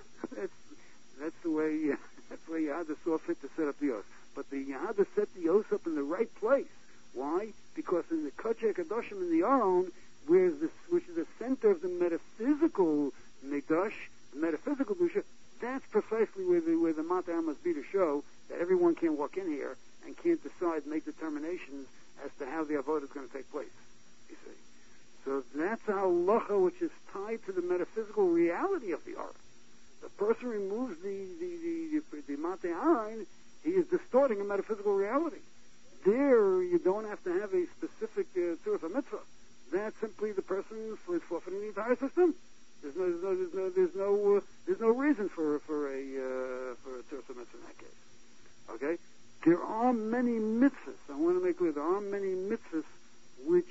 That's the way Yahadis saw fit to set up the os. But the Yahadis set the os up in the right place. Why? Because in the Kodesh Kadoshim in the Aron, which is the center of the metaphysical Mikdash, the metaphysical Dusha, that's precisely where the Matei Aharon must be to show that everyone can walk in here and can't make determinations as to how the avodah is going to take place, you see. So that's a halacha which is tied to the metaphysical reality of the Aron. The person removes the Matei Aharon, he is distorting a metaphysical reality. There, you don't have to have a specific tzuruf mitzvah. That's simply the person is forfeiting the entire system. There's no reason for a tzuruf mitzvah in that case. Okay. There are many mitzvahs. I want to make clear there are many mitzvahs which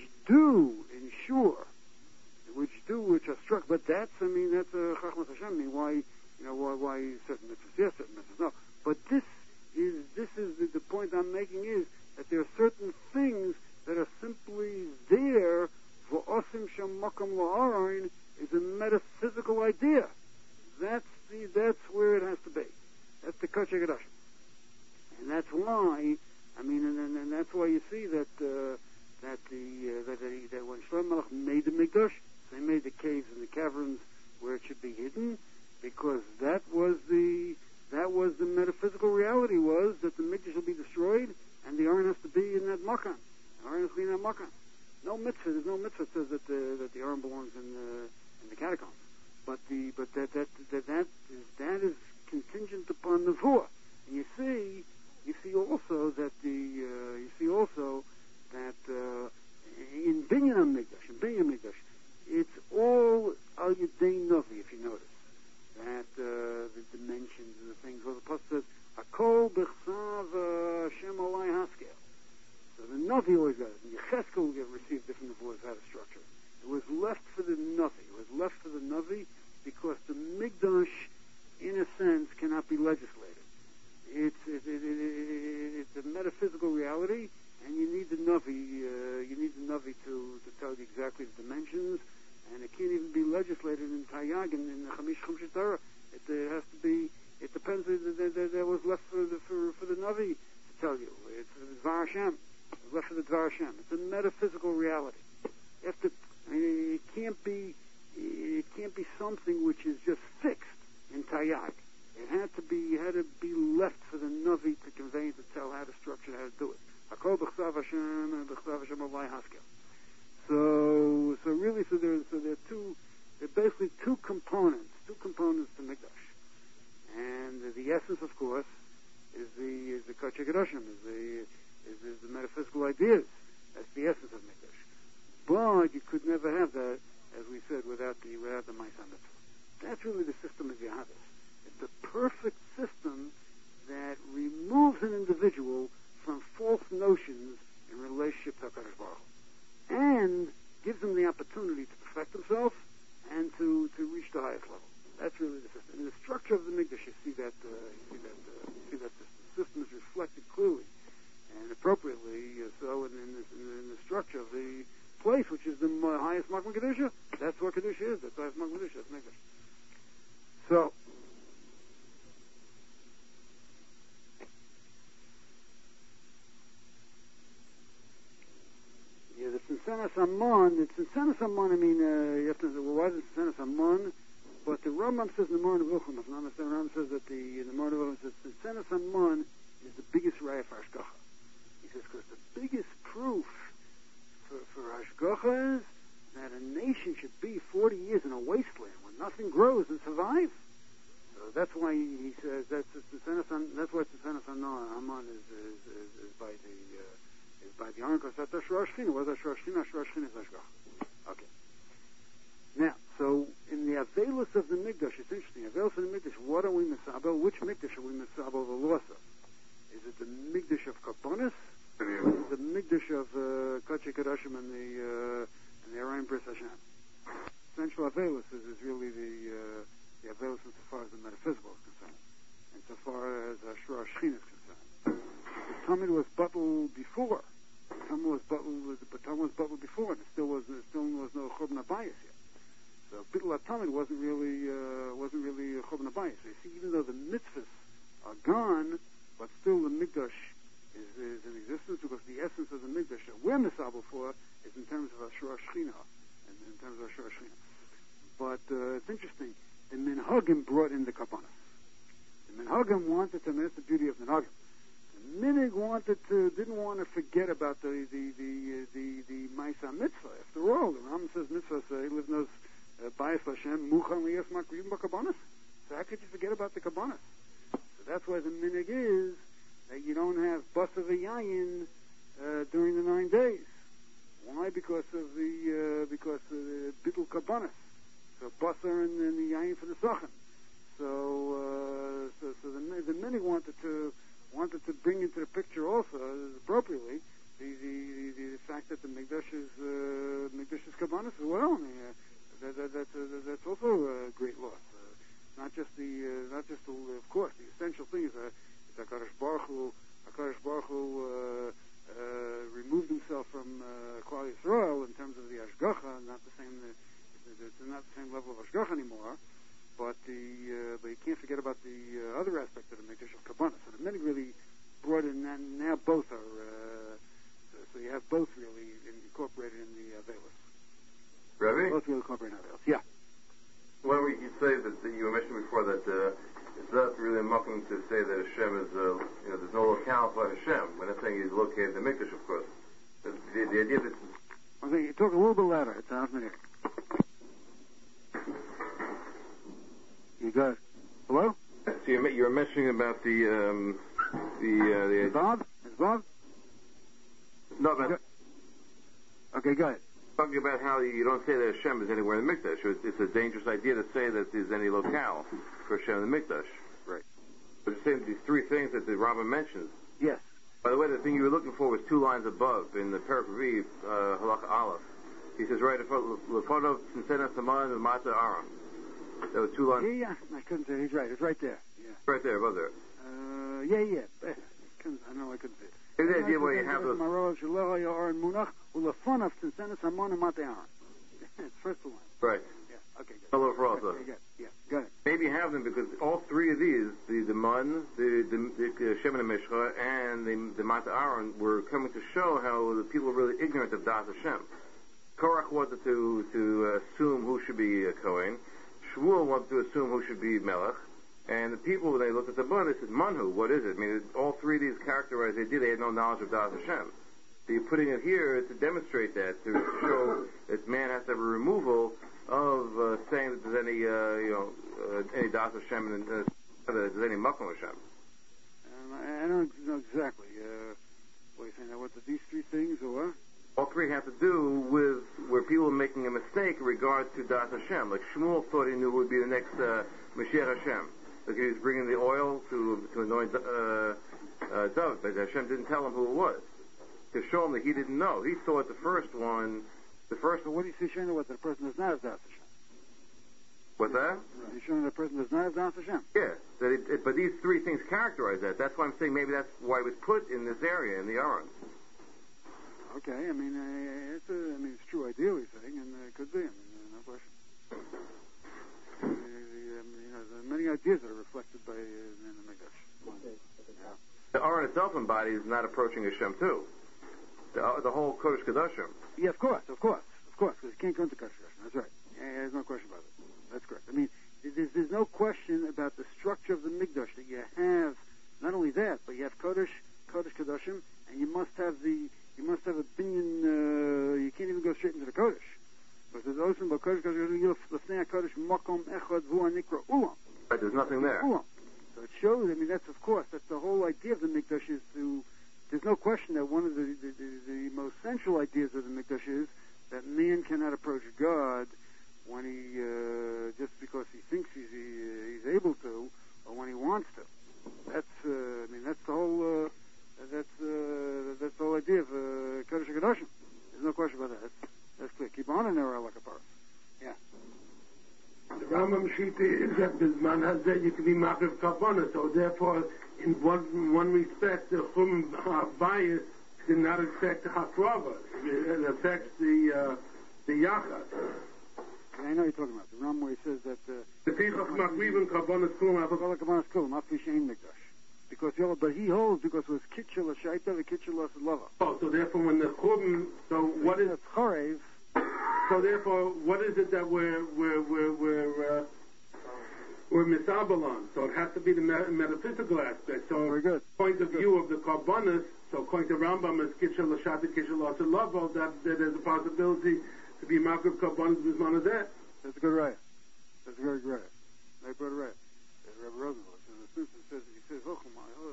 are struck. But that's a chachmas Hashem. I mean, why certain mitzvahs yes, certain mitzvahs no. But this is the point I'm making is that there are certain things that are simply there. V'osim shem makam la'aron is a metaphysical idea. That's where it has to be. That's the Kodesh Kadoshim. And that's why, and that's why you see that when Shlomo Melech made the Mikdash, they made the caves and the caverns where it should be hidden, because that was the metaphysical reality was that the Mikdash will be destroyed and the Aron has to be in that Makan. The Aron has to be in that Makan. There's no mitzvah that says that the Aron belongs in the catacombs, but that is contingent upon Nevuah. And you see also that in Binyan Mikdash, it's all al yedei Navi. If you notice that the dimensions and the things, where the pasuk says Hakol b'chsav Shem Olai Haskel. So the Navi always got it. And Yecheskel received different Nevuahs how to structure. It was left for the Navi. Because the Mikdash, in a sense, cannot be legislated. It's a metaphysical reality, and you need the Navi. To tell you exactly the dimensions, and it can't even be legislated in Tayyag in the Chamish Torah. It has to be. It depends. That was left for the components to Mikdash. And the essence, of course, is the Kodesh HaKadoshim, is the metaphysical ideas. That's the essence of Mikdash. But you could never have that, as we said, without the Ma'aseh Mitzvah. That's really the system of Yahadis. It's the perfect system that removes an individual from false notions in relationship to HaKadosh Baruch Hu, and gives them the opportunity to perfect themselves and to reach the highest level. That's really the system. In the structure of the Mikdash, you see that system. The system is reflected clearly and appropriately so in the structure of the place, which is the highest Makam Kedusha. That's what Kedusha is. That's the highest Makam Kedusha. That's Mikdash. So, yeah, the Tzinsenas Hamon, I mean, you have to say, well, why is it Tzinsenas Hamon? But the Rambam says in the Moreh Nevuchim, if I'm not mistaken, the Rambam says that in the Moreh Nevuchim says Tzinsenas Hamon is the biggest raya for Hashgacha. He says because the biggest proof for Hashgacha is that a nation should be 40 years in a wasteland where nothing grows and survives. So that's why he says that's why Tzinsenas Hamon is by the Aron Kosat Rosh China. What's Rosh China? Rosh China is Hashgacha. Okay. Now, so in the Avelis of the Mikdash, it's interesting. Avelis of the Mikdash, what are we Misabel? Which Mikdash are we Misabel the loss of? Is it the Mikdash of Karbonis? Or is it the Mikdash of Kodesh HaKadoshim and the Arayim Bris Hashem? Essential Avelis is really the Avelis insofar as the metaphysical is concerned, insofar as Shra Shechin is concerned. The Talmud was bottled before. The Talmud was bottled before, and there still was no Churban Abayis yet. So Bittul HaTalmud wasn't really Churban Abayis. So you see, even though the mitzvahs are gone, but still the Mikdash is in existence, because the essence of the Mikdash that we're misabel for is in terms of Ashura Shechina, and in terms of Ashura Shechina. But it's interesting. The Minhagim brought in the Karbonos. The Minhagim wanted to, that's the beauty of Minhagim. The Minig didn't want to forget about the Ma'aseh Mitzvah. After all, the Rambam says Mitzvah say live knows Bayis Hashem Muchan Liyas Makrivim B'Karbonos. So how could you forget about the Karbonos? So that's why the Minig is that you don't have Basar V'Yayin during the 9 days. Why? Because of the Bittul Karbonos. So Basar and the Yayin for the Sachem. So the Minig wanted to bring into the picture also, appropriately, the fact that the Mikdash is Karbonos as well. I mean, that's also a great loss. Not just of course, the essential thing is that HaKadosh Baruch Hu removed himself from Klal Yisrael in terms of the Hashgacha, it's not the same level of Hashgacha anymore. But you can't forget about the other aspect of the Mikdash of Karbonos. So the many really brought in, and now both are. So you have both really incorporated in the Avelis. Rabbi? Both really incorporated in Avelis. Yeah. Well, you say that you mentioned before that it's not really mocking to say that Hashem is, there's no locale for Hashem. We're not saying he's located in the Mikdash, of course. The idea that... Okay, you talk a little bit louder. It's out of minute. You got it. Hello? So you're mentioning about the Bob? Is Bob? No, but... Okay, go ahead. Talking about how you don't say that Hashem is anywhere in the Mikdash. It's a dangerous idea to say that there's any locale for Hashem in the Mikdash. Right. But you're saying these three things that the Rambam mentions. Yes. By the way, the thing you were looking for was 2 lines above in the Perek Reviv, Halakha Aleph. He says, right, Lefonov Tzinsenas Hamon and Mata Aron. There were 2 lines. Yeah, I couldn't say. He's right. It's right there. Yeah. Right there, above there. Yeah. I know I couldn't say it. Here's the idea where you have those... It's first one. Right. Yeah, okay, good. Hello for also. Yeah, go ahead. Maybe you have them because all 3 of these, the Man, the Shem and the Mishcha, and the Mata Aaron, were coming to show how the people were really ignorant of Das Hashem. Korach wanted to assume who should be a Kohen. Shmuel wanted to assume who should be Melech. And the people, when they looked at the Mun, they said, Manhu, what is it? I mean, all 3 of these characterized, they had no knowledge of Das Hashem. So you're putting it here to demonstrate that, to show that man has to have a removal of saying that there's any Das Hashem and that there's any Makom Hashem. I don't know exactly. What are you saying? What these three things, or what? All three have to do with where people are making a mistake in regards to Das Hashem. Like Shmuel thought he knew who would be the next Mashiach Hashem. Like he was bringing the oil to anoint David, but Hashem didn't tell him who it was to show him that he didn't know. He thought the first one. What do you see showing what the person does not have Das Hashem? What's that? You're showing the person does not have Das Hashem. Yeah, but these three things characterize that. That's why I'm saying maybe that's why it was put in this area in the Aron. Okay, I mean, it's true ideally saying, and it could be. I mean, no question. There are many ideas that are reflected by in the Mikdash. Yeah. The Aron itself embodies not approaching Hashem too. The whole Kodesh Kodashim. Yeah, of course, because you can't go into Kodesh Kodashim. That's right. There's no question about it. That's correct. I mean, there's no question about the structure of the Mikdash that you have. Not only that, but you have Kodesh Kodashim, and you must have a binyan. You can't even go straight into the Kodesh. But there's also about Kodesh Kodashim, Kodesh Makom Echad Vu Nikra Ulam. But there's nothing there. Ulam. So it shows. I mean, that's the whole idea of the Mikdash is to. There's no question that one of the most central ideas of the Mikdash is that man cannot approach God when he just because he thinks he's able to, or when he wants to. That's that's the whole idea of Kodesh HaKadoshim. There's no question about that. That's clear. Keep on in there, like a parrot. Yeah. The Rambam Shita is that Bisman has that you can be Machav Kabbana, so therefore, in one respect, the Chum bias did not affect the Hakrava. It affects the Yachad. I know you're talking about the Ram where he says that the Pichach Makriven Kabbanas Kulam Kabbanas Kulam Afi Shein Mikdash, but he holds because it was Kitchel Shaita the Kitchel Lava. Oh, so therefore when the Chum, so what is Chorev? So therefore, what is it that we're misabel on? So it has to be the metaphysical aspect. So very good. Point of view of the Kabbanas, so according to Rambam is Kitchel Shaita Kitchel Lava, that there's a possibility to be Makrav Kabbanas Bisman of that. That's a good right. That's a very good right. I brought it right. Rabbi Rosenberg says, the says, he says, it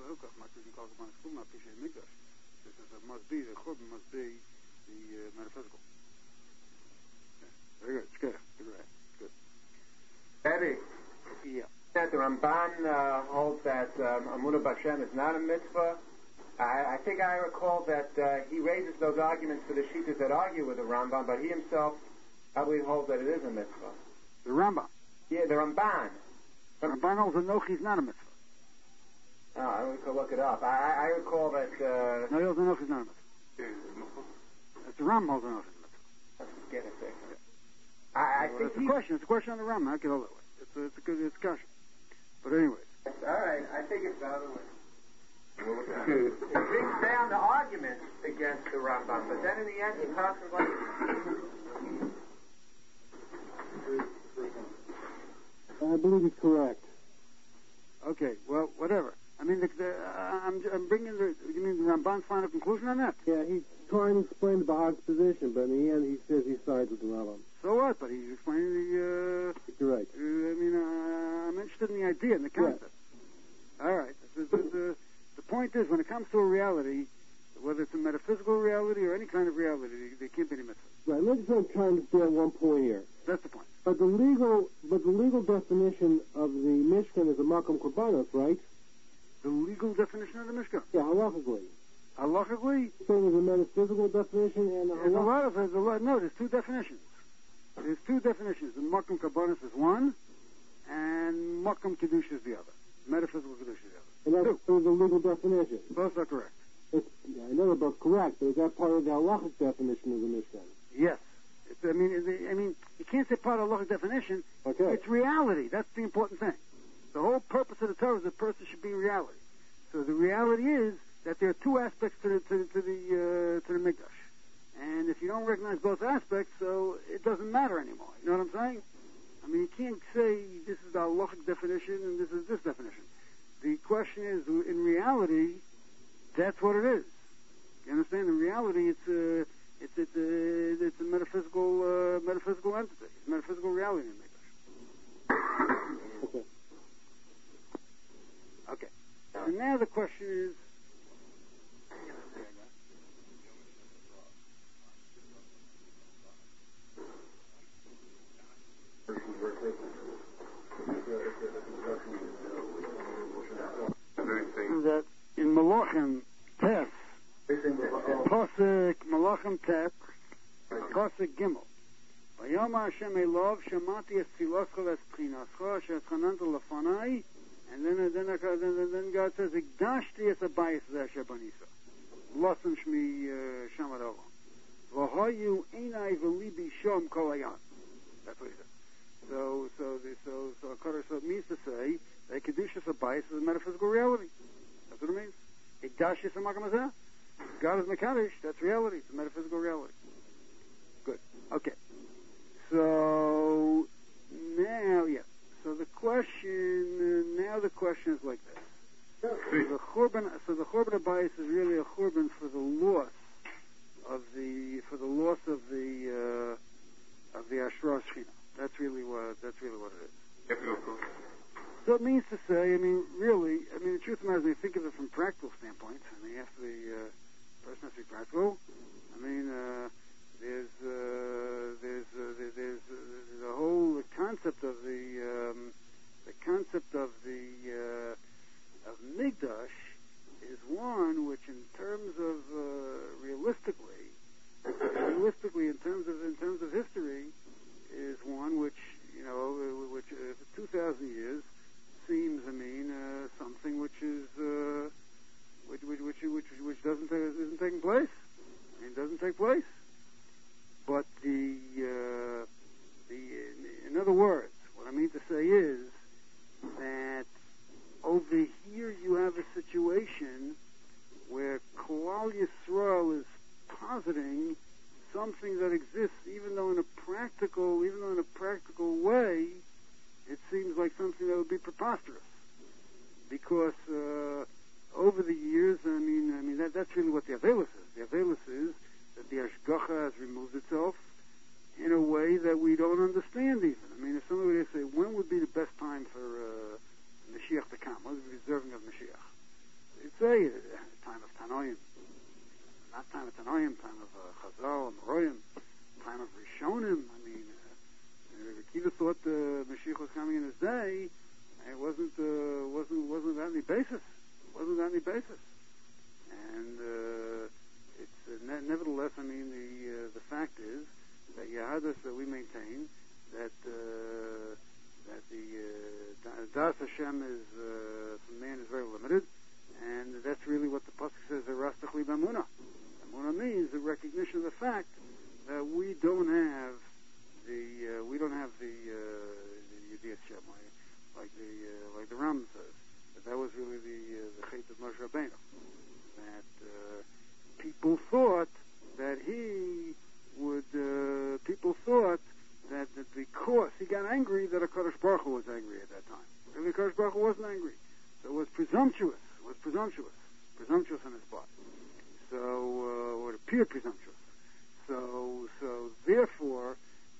must be, the Churban must be the metaphysical. Yeah. Very good. It's good. Good right. Good. Eddie. Yeah. That the Ramban holds that Amunah B'Hashem is not a mitzvah. I think I recall that he raises those arguments for the Shitas that argue with the Rambam, but he himself, I believe, holds that it is a mitzvah. The Rambam? Yeah, the Ramban. The Ramban holds that Nochi is not a mitzvah. Oh, I could look it up. I recall that... No, he holds that Nochi is not a mitzvah. That's the Rambam holds that Nochi is a mitzvah. Let's get a second. I think it's a question. It's a question on the Rambam. I can hold that way. It's a good discussion. But anyway. All right. I think it's the other way. It brings down the arguments against the Rambam, but then in the end he constantly... I believe he's correct. Okay, well, whatever. I mean, I'm bringing you mean the Ramban's final conclusion on that? Yeah, he's trying to explain the Bahag's position, but in the end he says he sides with the Rambam. So what? But he's explaining the... You're right. I'm interested in the idea and the concept. Yeah. All right. The point is, when it comes to a reality, whether it's a metaphysical reality or any kind of reality, they can't be any mitzvah. Right. Let's just try to understand one point here. That's the point. But the legal definition of the Mishkan is a Makom Korbanos, right? The legal definition of the Mishkan? Yeah, halachically. Halachically? So there's a metaphysical definition and a halachically. No, there's two definitions. There's two definitions. The Makom Korbanos is one, and Makom Kedusha is the other. Metaphysical Kedusha is the other. And that's the legal definition. Both are correct. I know they're both correct, but is that part of the halachic definition of the Mishkan? Yes. I mean, you can't say part of the halachic definition. Okay. It's reality. That's the important thing. The whole purpose of the Torah is the person should be in reality. So the reality is that there are two aspects to the Mikdash, and if you don't recognize both aspects, so it doesn't matter anymore. You know what I'm saying? I mean, you can't say this is the halachic definition and this is this definition. The question is, in reality, that's what it is. You understand? In reality, It's a metaphysical entity. It's metaphysical reality in Mikdash. Okay. So now the question is. That in Malachim Tes, Pasuk Malachim Tes, Pasuk Gimel. Vayoma Hashem Elov Shamati es Tfilascha es Pchinascha Shetzchananta Lefanai, and then God says Igdashti es Abayis Zeh Banisa. Lassen Shmi Shamad Olam. V'hoyu Einai V'libi Shom Kol Hayam. That's what he said. So it means to say that Kedushas Abayis is a metaphysical reality. That's what it means. Igdashis Hamakam Hazeh. God is Mekadosh. That's reality. It's a metaphysical reality. Good. Okay. So now, So the question is like this. The Churban Abayis is really a Churban for the loss of the Ashra Shechina. That's really what it is. So it means to say, the truth of the matter is, when you think of it from practical standpoint, person has to be practical. There's the whole concept of of Migdash is one which, in terms of realistically, in terms of history, is one which 2,000 years seems, something which is which isn't taking place. It doesn't take place. But in other words, what I mean to say is that over here you have a situation where Klal Yisrael is positing something that exists, even though in a practical way, it seems like something that would be preposterous. Because over the years, that's really what the Avelis is. The Avelis is that the Ashgacha has removed itself in a way that we don't understand even. If somebody were to say, when would be the best time for Mashiach to come? What is the deserving of Mashiach? They'd say, time of Tanoim. Not time of Tanoim, time of Chazal and Royim, time of Rishonim. Kiva thought Mashiach was coming in his day. It wasn't on any basis. And it's nevertheless. The fact is that Yahadus that we maintain that the Das Hashem is from man is very limited, and that's really what the pasuk says. Rastachli b'amuna. Amuna means the recognition of the fact that we don't have the Yediyat Shem, like the Ram says. That was really the Chet of Moshe Rabbeinu. That people thought that because he got angry, that HaKadosh Baruch Hu was angry at that time. Really, HaKadosh Baruch Hu wasn't angry. So it was presumptuous. Presumptuous on his part. So, or it appeared presumptuous. So therefore,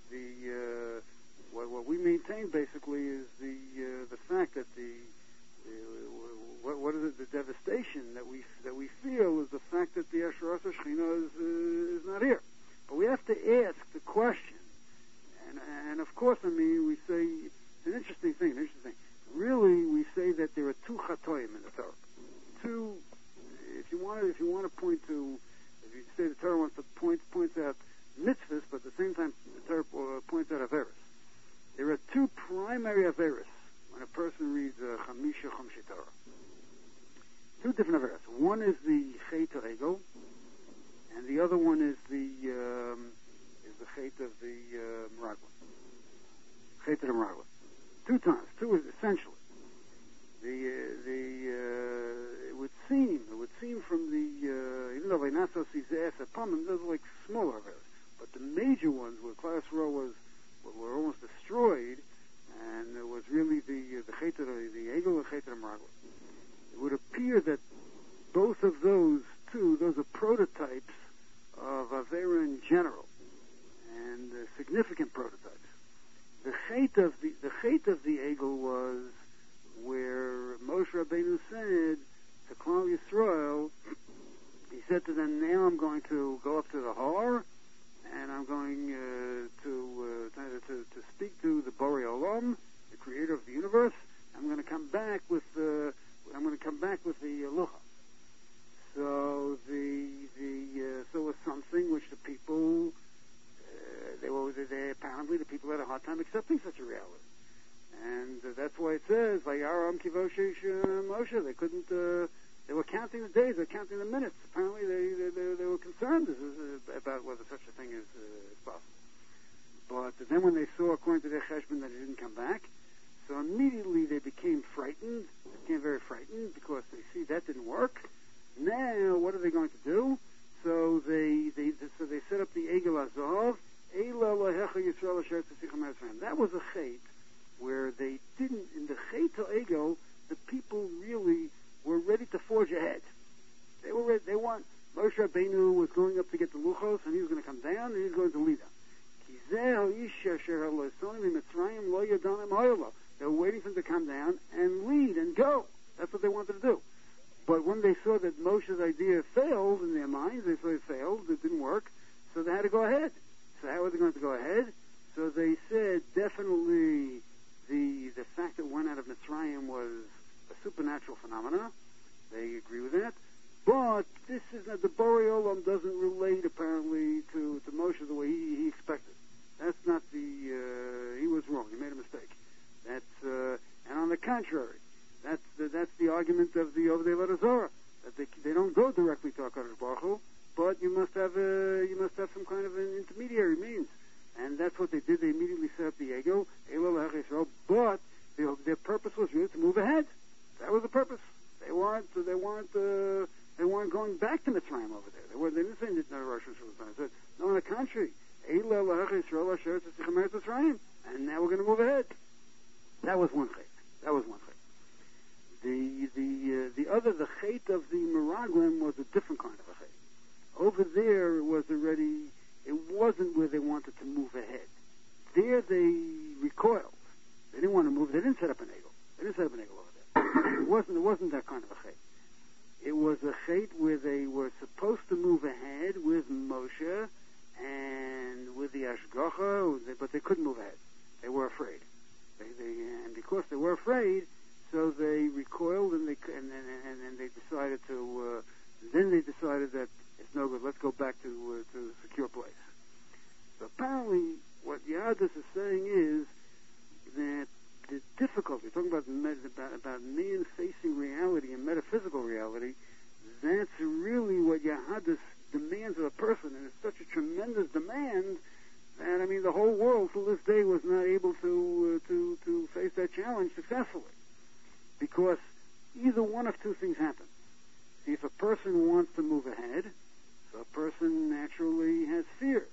what we maintain basically is the fact that what is it? The devastation that we feel is the fact that the Asheras Shechina is not here. But we have to ask the question, and of course, we say it's an interesting thing. Really, we say that there are two chatoim in the Torah. Two, if you want to point to, if you say the Torah wants to points out mitzvahs, but at the same time the Torah points out averos. There are two primary averos when a person reads Chamisha Chomshei Torah. Two different averos. One is the Chet Ego, and the other one is the Chet of the Meraglim. Chet of the Meraglim. Two is essentially. It would seem from the even though Vainasos Izeh Apamim, those are like smaller averos, but the major ones where Klal Yisrael were almost destroyed, and it was really the Chet of the Ego and Chet of the Meraglim. It would appear that both of those are prototypes of Avera in general, and significant prototypes. The chait of the Egel was where Moshe Rabbeinu said to Klal Yisrael, he said to them, now I'm going to go up to the Har, and I'm going to speak to the Borei Olam, the creator of the universe. I'm going to come back with the Lucha. So so it was something which the people apparently the people had a hard time accepting such a reality, and that's why it says like Aram Kivoshish Moshe. They couldn't. They were counting the days. They were counting the minutes. Apparently, they were concerned about whether such a thing is possible. But then when they saw, according to their cheshbon, that he didn't come back, so immediately they became frightened. They became very frightened because they see that didn't work. Now, what are they going to do? So they set up the Egel Azov. That was a chait where they didn't, in the chait to Egel, the people really were ready to forge ahead. They were ready. They want Moshe Rabbeinu was going up to get the luchos, and he was going to come down, and he was going to lead them. They were waiting for him to come down and lead and go. That's what they wanted to do. But when they saw that Moshe's idea failed in their minds, they saw it failed, it didn't work, so they had to go ahead. So how were they going to go ahead? So they said definitely the fact that one out of Mitzrayim was a supernatural phenomena. They agree with that. But this is not, the Borei Olam doesn't relate apparently to Moshe the way he expected. That's not he was wrong. He made a mistake. And on the contrary, that's the argument of the Avodah Zarah, that they don't go directly to HaKadosh Baruch Hu, but you must have some kind of an intermediary means, and that's what they did. They immediately set up the Egel, Elul HaYisrael, but their purpose was really to move ahead. That was the purpose. They weren't going back to Mitzrayim over there. They didn't say that Rosh Hashanah. They said, no, on the contrary, and now we're going to move ahead. That was one chait. The other, the chait of the Meraglim, was a different kind of a chait. Over there, it wasn't where they wanted to move ahead. There they recoiled. They didn't want to move. They didn't set up an Egel. Over there. It wasn't that kind of a chait. It was a chait where they were supposed to move ahead with Moshe and with the Ashgacha, but they couldn't move ahead. They were afraid. And because they were afraid, so they recoiled and they decided to. Then they decided that it's no good. Let's go back to a secure place. So apparently, what Yadus is saying is that the difficulty, talking about man facing reality and metaphysical reality, that's really what Yahadus demands of a person, and it's such a tremendous demand that, I mean, the whole world till this day was not able to face that challenge successfully, because either one of two things happen. See, if a person wants to move ahead, so a person naturally has fears.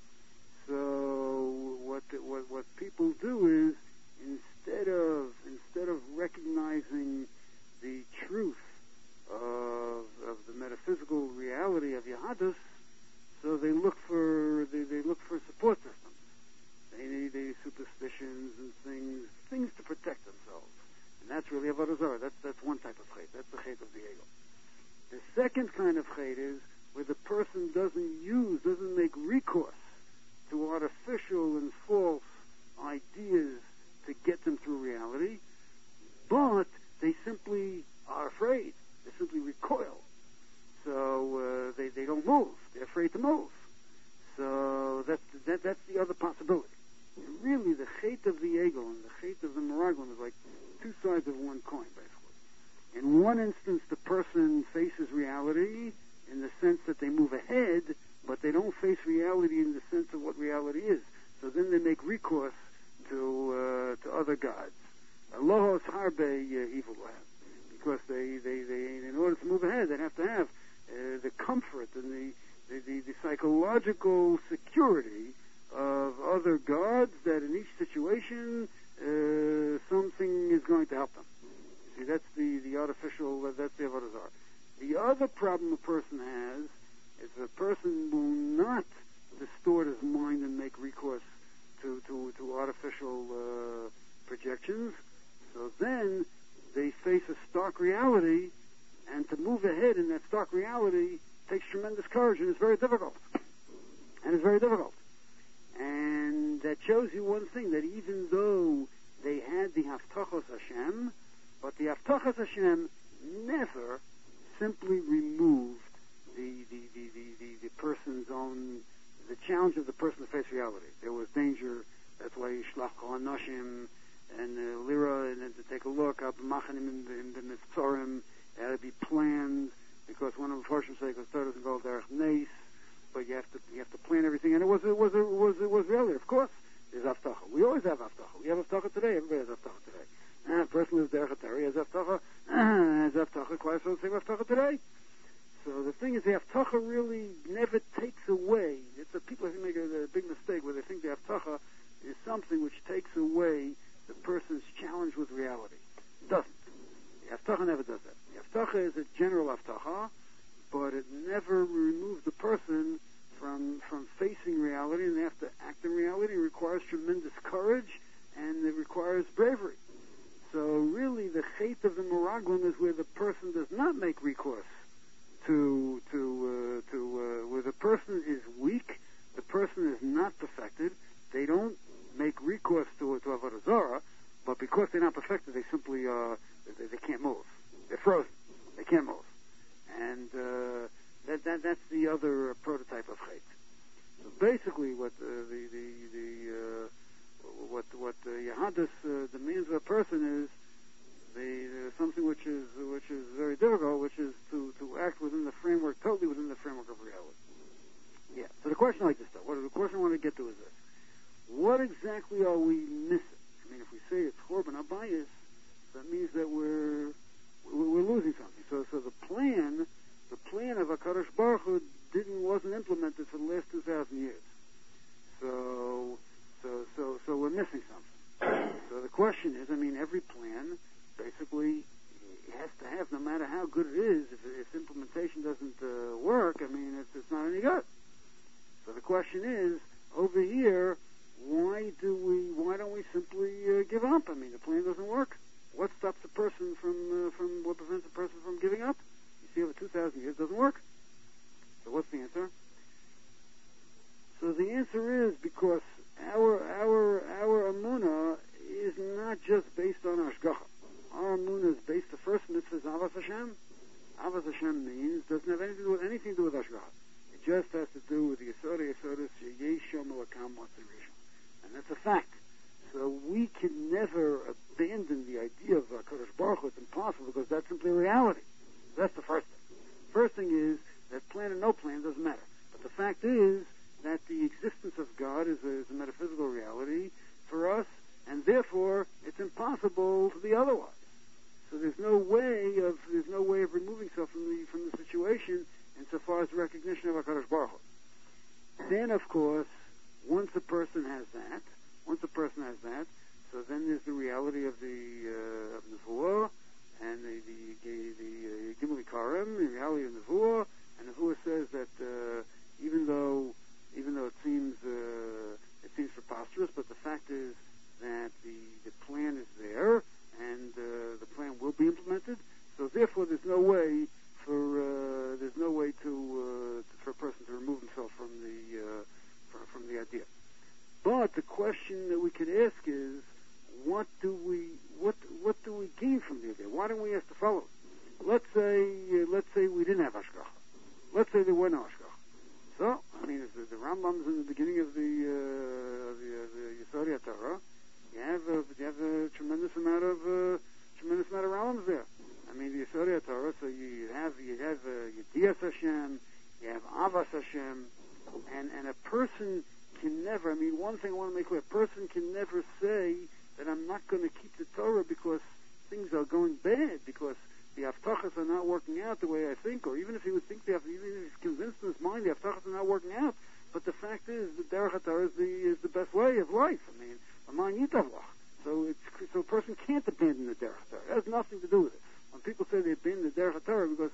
So what people do is, instead of recognizing the truth of the metaphysical reality of Yahadus, so they look for support systems. They need superstitions and things to protect themselves, and that's really Avodah Zarah. That's one type of chait. That's the chait of the Egel. The second kind of chait is where the person doesn't make recourse to artificial and false ideas to get them through reality, but they simply are afraid. They simply recoil. So they don't move. They're afraid to move. So that's the other possibility. And really, the chait of the Egel and the chait of the Meraglim is like two sides of one coin, basically. In one instance, the person faces reality in the sense that they move ahead, but they don't face reality in the sense of what reality is. So then they make recourse to other gods. Allahos harbe evil land, because they in order to move ahead, they have to have the comfort and the psychological security of other gods that in each situation something is going to help them. See, that's the artificial. That's the Avodah Zarah. The other problem a person has is if a person will not distort his mind and make recourse to artificial projections, so then they face a stark reality, and to move ahead in that stark reality takes tremendous courage, and it's very difficult. And that shows you one thing, that even though they had the Haftachos Hashem, but the Haftachos Hashem never simply removed the person's own, the challenge of the person to face reality. There was danger. That's why Yishlach Kol Hanoshim and Lira, and then to take a look, Machanim in the Mitzvorim, it had to be planned, because one of the Forshim say, because Torah doesn't go Derech Neis, but you have to plan everything, and it was reality. Of course, there's Haftacha. We always have Haftacha. We have Haftacha today. Everybody has Haftacha today. And a person who's Derech HaTorah has Haftacha, quite so the same Haftacha today. So the thing is, the Haftacha really never takes away. People I think make a big mistake where they think the Haftacha is something which takes away the person's challenge with reality. It doesn't. The Haftacha never does that. The Haftacha is a general Haftacha, but it never removes the person from facing reality, and they have to act in reality. It requires tremendous courage, and it requires bravery. So really, the chait of the Meraglim is where the person does not make recourse where the person is weak, the person is not perfected. They don't make recourse to Avodah Zarah, but because they're not perfected, they simply they can't move. They're frozen. They can't move, and that's the other prototype of chait. So basically, what Yehadus demands of a person is something which is very difficult, which is to act within the framework, totally within the framework of reality. Yeah. So the question like this, though, the question I want to get to is this: what exactly are we missing? I mean, if we say it's Chorban Habayis, that means that we're losing something. So the plan of HaKadosh Baruch Hu wasn't implemented for the last 2,000 years. So we're missing something. So the question is, I mean, every plan basically has to have, no matter how good it is, if implementation doesn't work, I mean, it's not any good. So the question is, over here, why don't we simply give up? I mean, the plan doesn't work. What stops a person what prevents a person from giving up? You see, over 2,000 years, it doesn't work. So what's the answer? So the answer is because our emunah is not just based on Hashgacha. Our emunah is based, the first mitzvah is Avas Hashem. Avas Hashem means, doesn't have anything to do with Hashgacha. It just has to do with the Yesodis, Yeshom Elokam Matzirishon. And that's a fact. So we can never abandon the idea of HaKadosh Baruch Hu. It's impossible, because that's simply reality. That's the first thing. First thing is that plan or no plan doesn't matter. But the fact is that the existence of God is a metaphysical reality for us, and therefore it's impossible to be otherwise. So there's no way of removing yourself from the situation insofar as recognition of HaKadosh Baruch Hu. Then, of course, once a person has that, so then there's the reality of the Nevuah and the Gimli Karim, the reality of Nevuah, and Nevuah says that even though it seems preposterous, but the fact is that the plan is there, and the plan will be implemented. So therefore, there's no way for a person to remove himself from the idea. But the question that we could ask is, what do we gain from the idea? Why don't we have to follow it? Let's say we didn't have Hashgacha. Let's say there were no Hashgacha. So, I mean, the Rambam's in the beginning of the Yesodei HaTorah. You have a tremendous amount of Rambams there. I mean, the Yesodei HaTorah. So you have Yedias Hashem, you have Avas Hashem, and a person can never. I mean, one thing I want to make clear: a person can never say that I'm not going to keep the Torah because things are going bad, because the Haftachas are not working out the way I think, or even if he would think even if he's convinced in his mind the Haftachas are not working out. But the fact is, the Derech HaTorah is the best way of life. I mean, Aman Yitavlach. So a person can't abandon the Derech HaTorah. It has nothing to do with it. When people say they abandon the Derech HaTorah because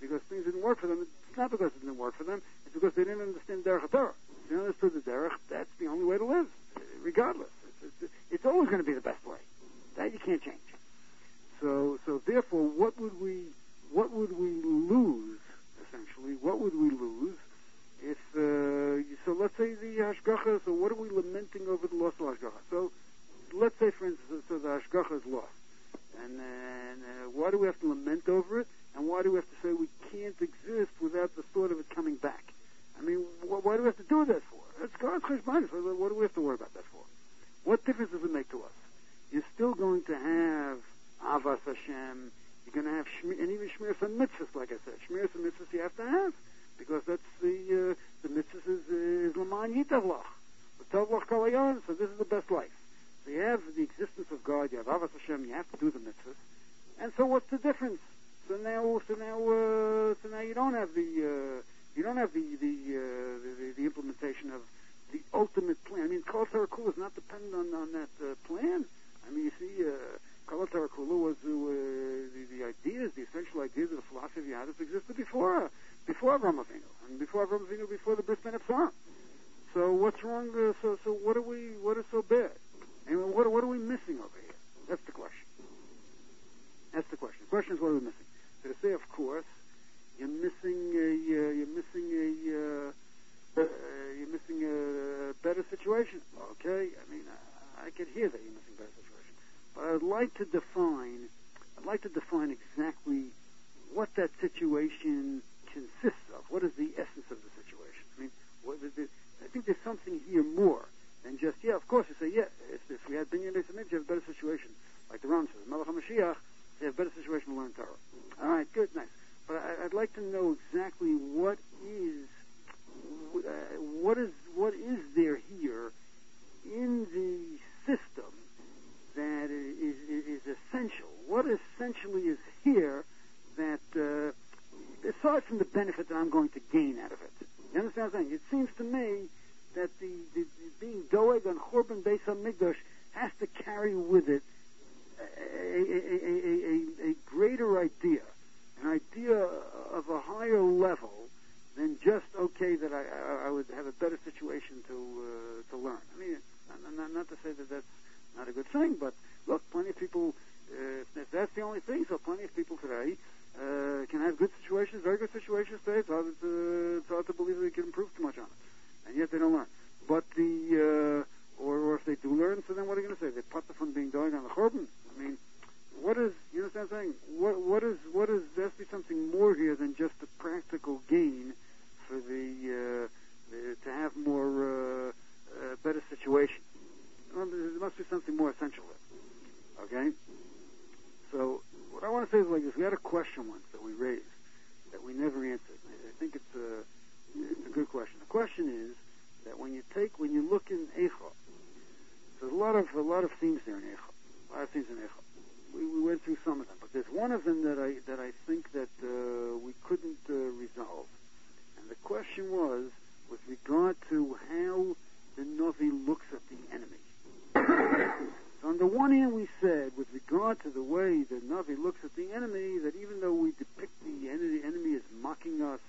because things didn't work for them. It's not because it didn't work for them. It's because they didn't understand Derech HaTorah. If they understood the Derech, that's the only way to live, regardless. It's always going to be the best way. That you can't change. So therefore, what would we lose, essentially? What would we lose if, so let's say the Hashgacha, so what are we lamenting over the loss of Hashgacha? So let's say, for instance, so the Hashgacha is lost. And why do we have to lament over it? And why do we have to say we can't exist without the thought of it coming back? I mean, why do we have to do that for? It's God's cheshbon. What do we have to worry about that for? What difference does it make to us? You're still going to have Avas Hashem. You're going to have and even Shmiras HaMitzvahs, like I said. Shmiras HaMitzvahs you have to have, because that's the mitzvahs is L'man Yitavlach. L'tavlach kol hayom, so this is the best life. So you have the existence of God, you have Avas Hashem, you have to do the mitzvahs. And so what's the difference? So now you don't have the implementation of the ultimate plan. I mean, Kol Torah Kula is not dependent on that plan. I mean, you see, Kol Torah Kula was the ideas, the essential ideas of the philosophy of Yadus existed before Avraham Avinu, and before Avraham Avinu, before the Bris Ben Absarim. So what's wrong? So what is so bad? And what are we missing over here? That's the question. That's the question. The question is, what are we missing? So to say, of course, you're missing a better situation. Okay, I mean, I could hear that you're missing a better situation, but I'd like to define exactly what that situation consists of. What is the essence of the situation? I mean, I think there's something here more than just, yeah, of course, you say, yeah, if we had Binyan Beis Hamikdash, you have a better situation. Like the Ram says, Melech HaMashiach, they have a better situation to learn Torah. All right, good, nice. But I'd like to know exactly what is there here in the system that is essential. What essentially is here that, aside from the benefit that I'm going to gain out of it? You understand what I'm saying? It seems to me that the being doeg on Churban Beis HaMikdash has to carry with it a greater idea, an idea of a higher level than just, okay, that I would have a better situation to learn. I mean, not to say that that's not a good thing, but look, plenty of people, if that's the only thing, so plenty of people today can have good situations, very good situations today. It's hard to believe they can improve too much on it, and yet they don't learn. But or if they do learn, so then what are you going to say? They put the from being doing on the Churban. I mean, what is, you understand what I'm saying? What is, there has to be something more here than just the practical gain for to have more, better situation. There must be something more essential there. Okay? So, what I want to say is like this. We had a question once that we raised that we never answered. I think it's a good question. The question is that when you look in Eicha, there's a lot of themes there in Eicha. A lot of themes in Eicha. We went through some of them, but there's one of them that I think that we couldn't resolve. And the question was with regard to how the Navi looks at the enemy. So on the one hand, we said, with regard to the way the Navi looks at the enemy, that even though we depict the enemy as mocking us,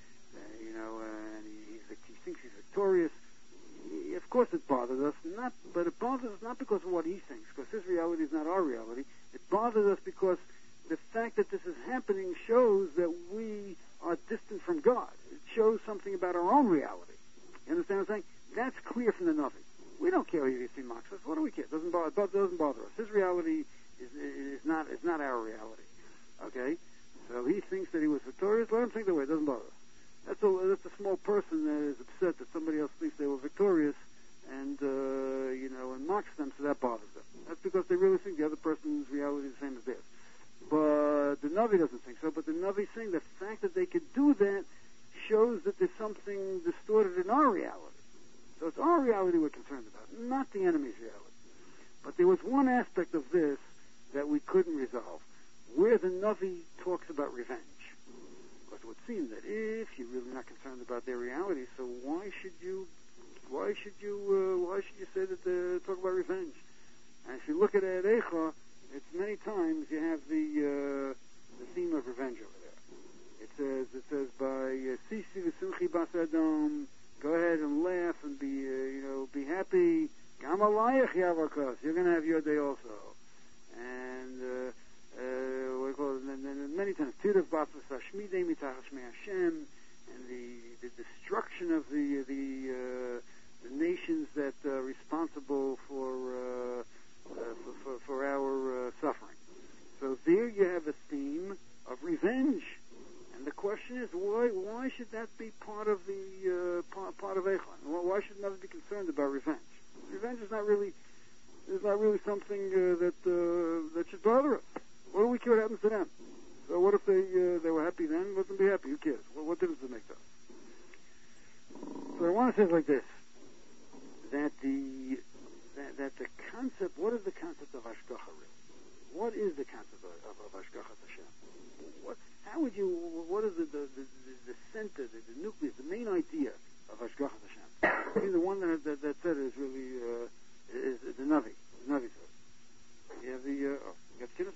and he thinks he's victorious, of course it bothers us. But it bothers us not because of what he thinks, because his reality is not our reality. It bothers us because the fact that this is happening shows that we are distant from God. It shows something about our own reality. You understand what I'm saying? That's clear from the Navi. We don't care if he mocks us. What do we care? It doesn't bother us. His reality is not our reality. Okay? So he thinks that he was victorious. Let him think that way. It doesn't bother us. That's a small person that is upset that somebody else thinks they were victorious and mocks them, so that bothers them. That's because they really think the other person's reality is the same as theirs. But the Navi doesn't think so. But the Navi's saying the fact that they could do that shows that there's something distorted in our reality. So it's our reality we're concerned about, not the enemy's reality. But there was one aspect of this that we couldn't resolve, where the Navi talks about revenge. Because it would seem that if you're really not concerned about their reality, so why should you say that they talk about revenge? And if you look at Eicha, it's many times you have the theme of revenge over there. Bas Edom, go ahead and laugh and be happy. Gam alayich yavakos, you're going to have your day also. And what do you call it? And many times, Tidav Bafas Hashmidei Mitachas Shmei Hashem, and the destruction of the nations that are responsible for our suffering. So there you have a theme of revenge, and the question is why should that be part of the part of Eichon? Why should never be concerned about revenge? Revenge is not really something that should bother us. What do we care what happens to them? So what if they were happy then? Let them be happy. Who cares? What difference does it make to us? So I want to say it like this: that the concept. What is the concept of Hashgacha really? What is the concept of Hashgachat Hashem? How would you? What is the center, the nucleus, the main idea of Hashgachat Hashem? I think the one that said it is really is the Navi. The Navi says. You have the you got the kiddos?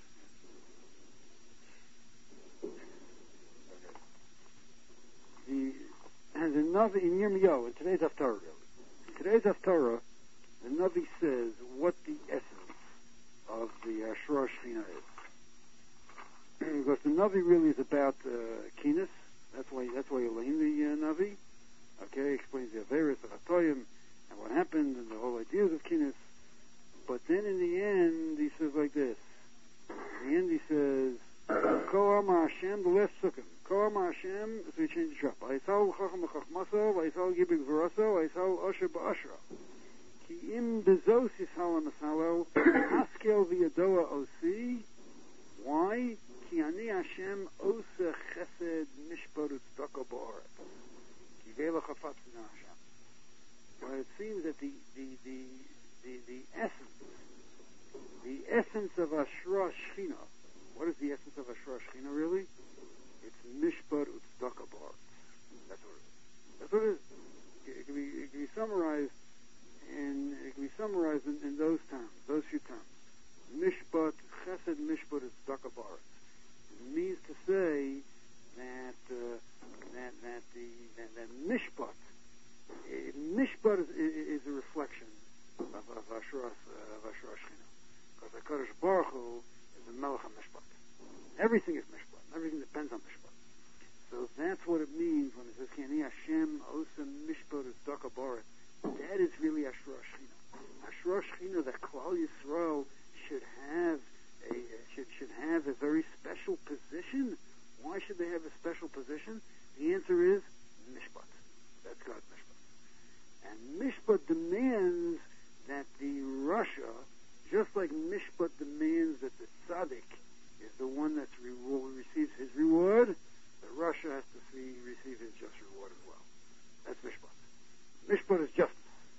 The Navi in Yirmiyahu, in today's Haftarah, really. In today's Haftarah, the Navi says what the essence of the Ashra Shechina is. Because the Navi really is about Kinas. That's why you learn the Navi. Okay, explains the Averis, the Chatoyim, and what happened, and the whole ideas of Kinas. But then in the end, he says like this. In the end, he says, Ko Amar Hashem, the last Sukkim. Ko Amar Hashem, so we change the trap. Vayisal Chacham Chachmaso, Vayisal Gibig Veraso, Vayisal Osher Ba'ashra. Ki im bezos yishal masalo, Haskel v'yadoa osi. Why? Ki ani Hashem osa chesed mishpat u'tzedakah ba'aretz. Ki ve'la chafatz b'nei Hashem. Well, it seems that the essence of Ashra Shechina. What is the essence of Ashra Shechina really? It's mishpat u'tzedakah ba'aretz. That's what it is. That's what it is. It can be summarized in those terms, those few terms. Mishpat, chesed mishpat is tzedakah ba'aretz. It means to say that mishpat is a reflection of Ashra Shechina. Because HaKadosh Baruch Hu is the Melech HaMishpat. Everything is mishpat. Everything depends on mishpat. So that's what it means when it says Ki ani Hashem osa mishpat is tzedakah ba'aretz. That is really Ashra Shechina. Ashra Shechina, that Klal Yisrael should have a very special position. Why should they have a special position? The answer is Mishpat. That's God's Mishpat. And Mishpat demands that the Rasha, just like Mishpat demands that the Tzaddik is the one that receives his reward, the Rasha has to receive his just reward as well. That's Mishpat. Mishpat is justice.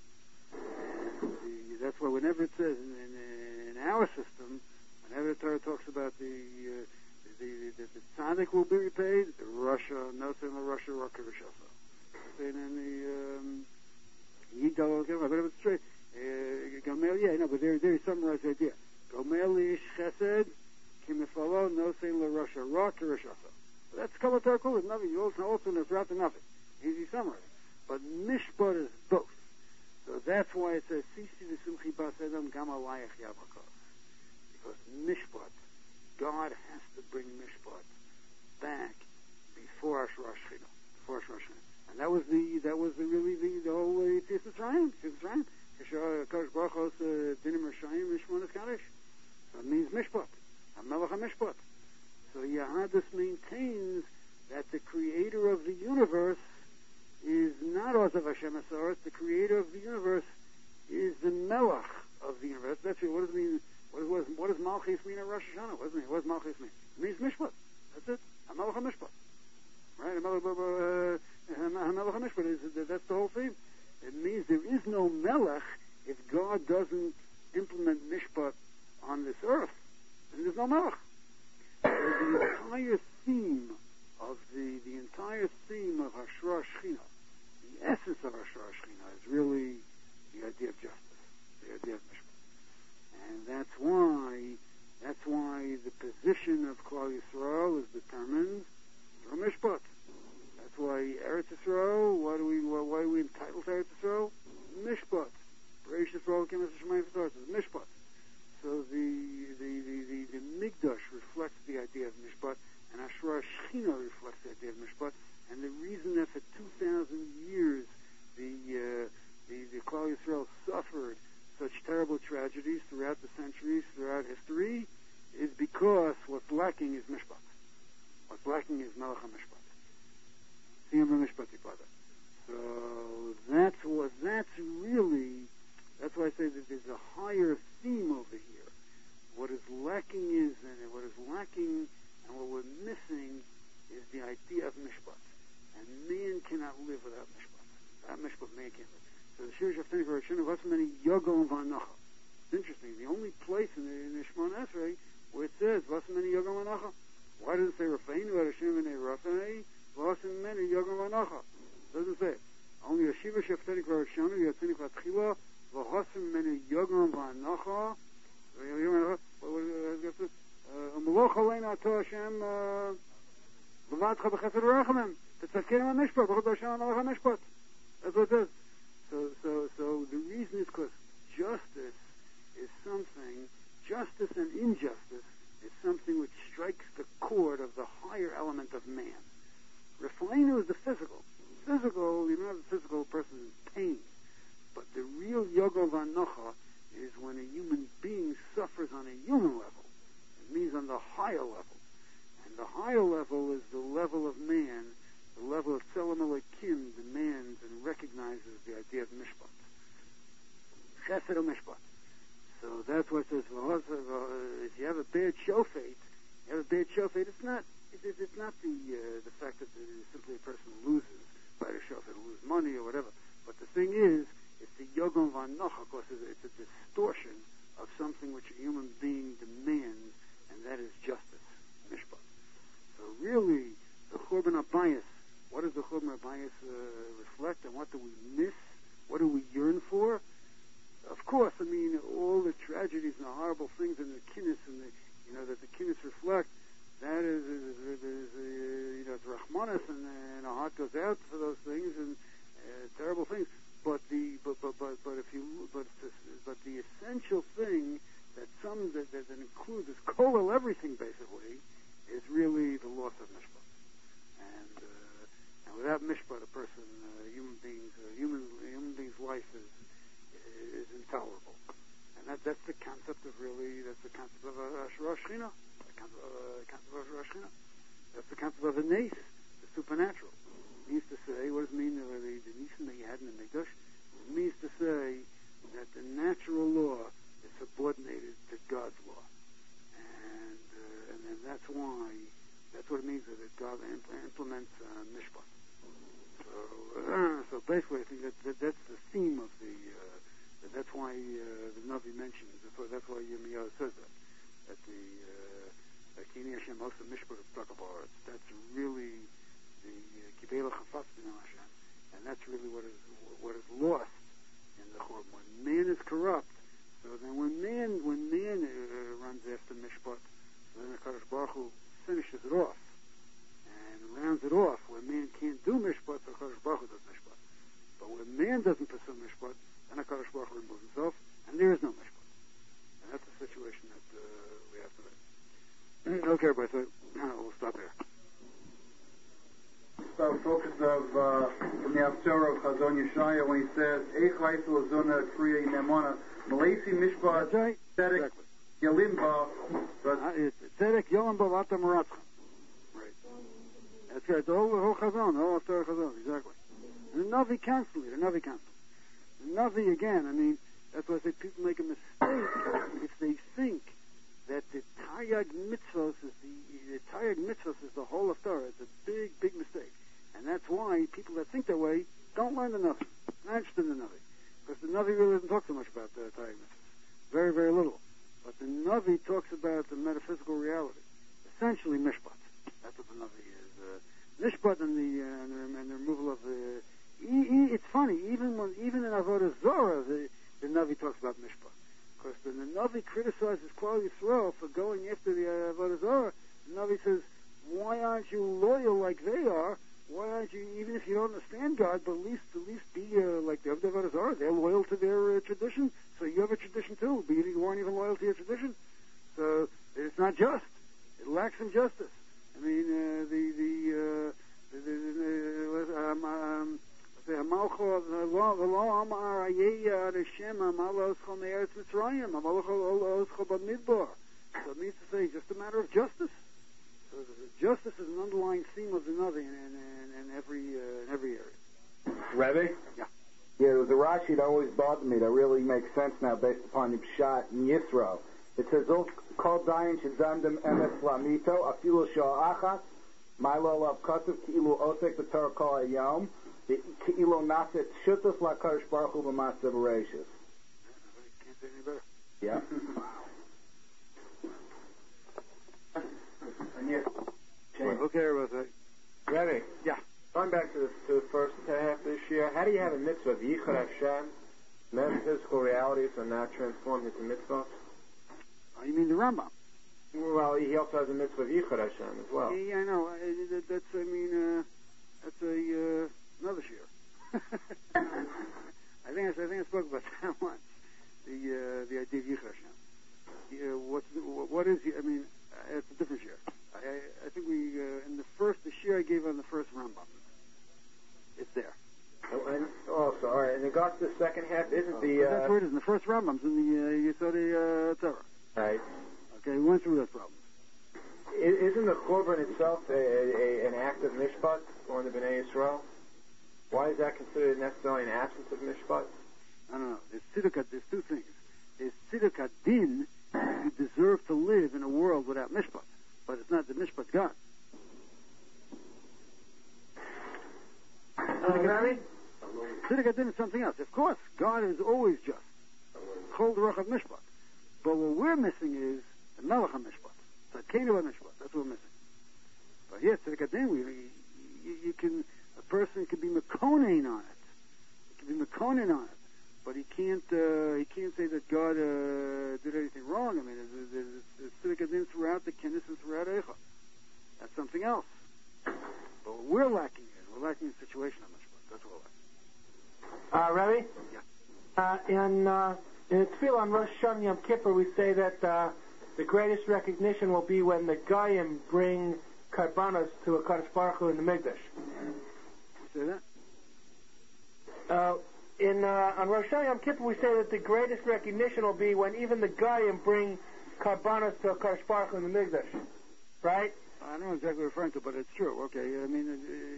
And that's why whenever it says in our system, whenever the Torah talks about the tzaddik will be repaid, the Rasha, nothing the Rasha, Raka Rishasa. And then the Yidal, whatever it's straight. Gomel, yeah, no, but there he summarized the idea. Gomel ish chesed, kimifalo, no saying la Rasha, Raka Rishasa. That's Kol HaTorah Kol, it's nothing. You also know throughout the nothing. Easy summary. But Mishpat is both. So that's why it says, Sisi v'sumchi bas edom gam alayich yavakos. Because Mishpat, God has to bring Mishpat back before Ashra Shechina. And that was really the whole Yetzias Mitzrayim. Kadosh Baruch Hu dinim rishayim mishmonas kadosh. So it means Mishpat. HaMelech HaMishpat. So Yehadus maintains that the creator of the universe is not Ozav Hashem Asaret. The creator of the universe is the Melech of the universe. That's it. What does it mean? What does Malchus mean at Rosh Hashanah? What does Malchus mean? It means Mishpat. That's it. HaMelech HaMishpat. Right? HaMelech HaMishpat is that's the whole thing. It means there is no Melech if God doesn't implement Mishpat on this earth. And there's no Melech. So the entire theme of the entire theme of Ashra Shechina, the essence of Ashra Shechina is really the idea of justice, the idea of Mishpat. And that's why the position of Klal Yisrael is determined through Mishpat. That's why Eretz Yisrael, why are we entitled to Eretz Yisrael? Mishpat. Bereshis Yisrael came as a Shemayim V'Torah. Mishpat. So the Migdash reflects the idea of Mishpat, and Ashra Shechina reflects the idea of Mishpat. And the reason that for 2,000 years the Klal Yisrael suffered such terrible tragedies throughout the centuries, throughout history, is because what's lacking is Mishpat. What's lacking is Melech HaMishpat. Siyam HaMishpat Yipada. So that's why I say that there's a higher theme over here. What is lacking and what we're missing is the idea of Mishpat. And man cannot live without Mishpat. Without Mishpat, man can't live. So the Shir Shaftani for Hashem, what's many Yogol and Vanacha? It's interesting. The only place in the Shemon Esrei where it says, what's many Yogol and Vanacha? Why does it say Rafeinu, Hashem, and Rafei? What's many Yogol and Vanacha? It doesn't say it. Only Yeshiva Shaftani for Hashem, Yatzini Vatchila, V'chosim many Yogol and Vanacha, Meloch Aleinu Ato Hashem, V'vatcha B'chesed Rachamim. It's a Kerem HaMishpat, B'chod Hashem Melech HaMishpat. That's what it is. So the reason is because justice and injustice is something which strikes the chord of the higher element of man. Refleinu is the physical. Physical, you don't have the physical person in pain. But the real Yogol Vanocha is when a human being suffers on a human level. It means on the higher level. And the higher level is the level of man. The level of Tzelem Elokim demands and recognizes the idea of Mishpat. Chesed Mishpat. So that's why it says, if you have a bad shofet, it's not the fact that simply a person loses by the shofet, lose money or whatever. But the thing is, it's the Yogam Vanocha, because it's a distortion of something which a human being demands, and that is justice, Mishpat. So really, the Churban Abayis, what does the Churban Abayis reflect, and what do we miss? What do we yearn for? Of course, I mean, all the tragedies and the horrible things in the Kinnis and that the Kinnis reflect, that is it's Rachmanis, and our heart goes out for those things and terrible things. But the essential thing that includes this kol everything basically is really the loss of Mishpat. And without Mishpat, a person, human being's life is intolerable. And that's the concept of Ashra Shechina. The concept of Ashra Shechina. That's the concept of a nes, the supernatural. It means to say, what does it mean, the nisim that you had in the Mikdash? It means to say that the natural law is subordinated to God's law. And that's what it means that God implements Mishpat. So basically, I think that's the theme of that's why the Navi mentions. That's why Yirmiyahu says that the Kini Hashem most of Mishpat of Takabar. That's really the Kibela Chafaz B'nai Hashem, and that's really what is lost in the Churban. When man is corrupt, so then when man runs after Mishpat, so then the Kadosh Baruch Hu finishes it off and rounds it off. When man can't do Mishpat, the Kadosh Baruch Hu does Mishpat. But when man doesn't pursue Mishpat, then the Kadosh Baruch Hu removes himself, and there is no Mishpat. And that's the situation that we have today. Okay, everybody, so we'll stop here. So focus of from the Haftarah of Chazon Yeshaya when he says Eich Leisu Azona Kriya Nemana Malasi Mishpat Tzedek Yalimba Tzedek Yalimba Vata Maratzcha. Right. That's right. The whole Chazon, the whole Haftarah Chazon, exactly. And the Navi constantly. The Navi again. I mean, that's why I say people make a mistake if they think that the Taryag Mitzvos is the whole of Torah. It's a big, big mistake. And that's why people that think that way don't learn the Navi. Not interested in the Navi. Because the Navi really doesn't talk so much about the Taryag Mitzvos. Very, very little. But the Navi talks about the metaphysical reality. Essentially, Mishpat. That's what the Navi is. Mishpat and the removal of the... It's funny, even in Avodah Zorah, the Navi talks about Mishpat. Because when the Navi criticizes Klal Yisrael for going after the Avodah Zarah, the Navi says, why aren't you loyal like they are? why aren't you, even if you don't understand God, but at least be like the Avdei are. They're loyal to their tradition, so you have a tradition too, but you aren't even loyal to your tradition. So it's not just. It lacks in justice. I mean, so it means to say just a matter of justice. So justice is an underlying theme of the Navi in every area. Rebbe? Yeah. Yeah, there was a Rashi that always bothered me that really makes sense now based upon the Pshat in Yisro. It says, Kol Dayan Shizandem Emes Lamito, Afilu Shah Achat, Milo Lav Katuv, Ki'ilu Osek B'Torah Kol Hayom, Ki'ilu Naset Shutas LaKadosh Baruch Hu B'Maaseh B'Reishis. Can't say any better. Yeah. Okay, Rabbi. Rebbe. Yeah. Going back to the first half of this year, how do you have a mitzvah of Yichud Hashem, metaphysical realities are now transformed into mitzvahs? Oh, you mean the Rambam? Well, he also has a mitzvah of Yichud Hashem as well. Yeah, I know. That's another shiur. I think I spoke about that once. The idea of Yichud Hashem. What is? I mean, it's a different shiur. I think we in the shiur I gave on the first Rambam. It's there. All right. In regards to the second half, isn't the that's where it is in the first Rambam's in the Yesodei Torah. Right. Okay, we went through that problem. Isn't the Korban itself an act of mishpat on the Bnei Yisrael? Why is that considered necessarily an absence of mishpat? I don't know. There's two things. There's tziduk adin. You deserve to live in a world without mishpat, but it's not the mishpat God. Tziduk adin is something else. Of course, God is always just. Chol derech of mishpat. But what we're missing is the melech HaMishpat. Tzadkeinu HaMishpat. That's what we're missing. But yes, tzedek adin, a person can be mekonen on it. He can be mekonen on it, but he can't say that God did anything wrong. I mean, there's tzedek adin throughout the Knesset and throughout Eicha. That's something else. But what we're lacking a situation of mishpat. That's what we're lacking. Rebbe? Yeah. In Tefillah on Rosh Hashanah Yom Kippur, we say that the greatest recognition will be when the Goyim bring karbanos to a Kadosh Baruch Hu in the Mikdash. Say that? On Rosh Hashanah Yom Kippur, we say that the greatest recognition will be when even the Goyim bring karbanos to a Kadosh Baruch Hu in the Mikdash. Right? I don't know exactly what you're referring to, but it's true. Okay, I mean,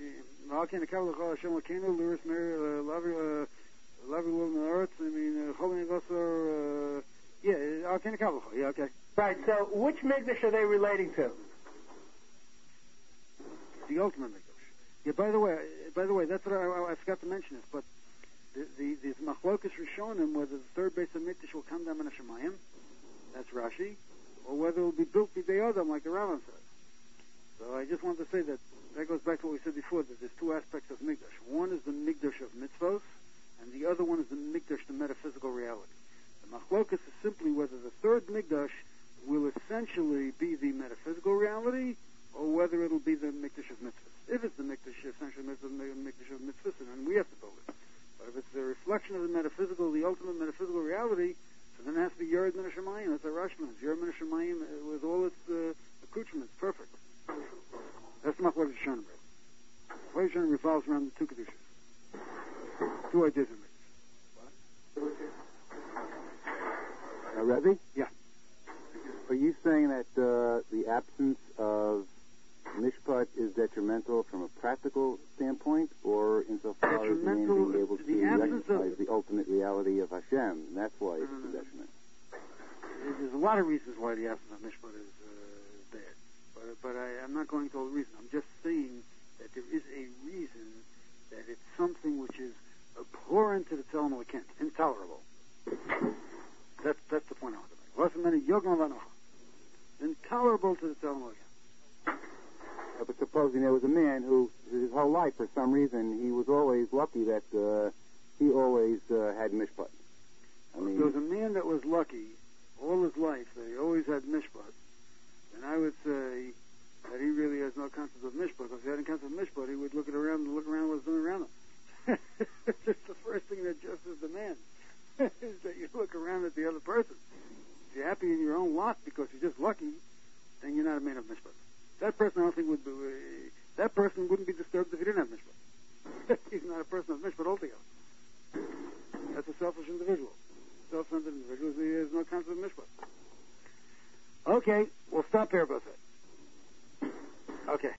yeah, okay. Right, so which Mikdash are they relating to? The ultimate Mikdash. Yeah, by the way, that's what I forgot to mention this, but these machlokas Rishonim, whether the third base of Mikdash will come down in Shemayim, that's Rashi, or whether it will be built b'dei Adam, like the Rambam says. So I just wanted to say that goes back to what we said before, that there's two aspects of Mikdash. One is the Mikdash of mitzvos, and the other one is the Mikdash, the metaphysical reality. The machlokas is simply whether the third Mikdash will essentially be the metaphysical reality, or whether it'll be the Mikdash of mitzvahs. If it's the Mikdash, essentially the Mikdash of mitzvahs, then we have to build it. But if it's the reflection of the metaphysical, the ultimate metaphysical reality, so then it has to be Yered Min HaShamayim. That's a Rashman. It's Yered Min HaShamayim with all its accoutrements. Perfect. That's the Machlokes Rishonim. Machlokes Rishonim revolves around the two Kedushas. Two ideas of Mikdash. Rebbe? Yeah. Are you saying that the absence of mishpat is detrimental from a practical standpoint, or insofar as man being able to recognize the ultimate reality of Hashem, and that's why it's a detriment? There's a lot of reasons why the absence of mishpat is bad, but I'm not going to all the reasons. I'm just saying that there is a reason that it's something which is abhorrent to the Tzelem Elokim, intolerable. That's the point I want to make. Intolerable to the Tzelem Elokim. But supposing there was a man who, his whole life, for some reason, he was always lucky that he always had mishpat. If there was a man that was lucky all his life that he always had mishpat, then I would say that he really has no concept of mishpat. Because if he had a concept of mishpat, he would look around man is that you look around at the other person. If you're happy in your own lot because you're just lucky, then you're not a man of mishpat. That person, I don't think, that person wouldn't be disturbed if he didn't have mishpat. He's not a person of mishpat altogether. That's a selfish individual. Self-centered individual is no concept of mishpat. Okay, we'll stop here, Buffett. Okay.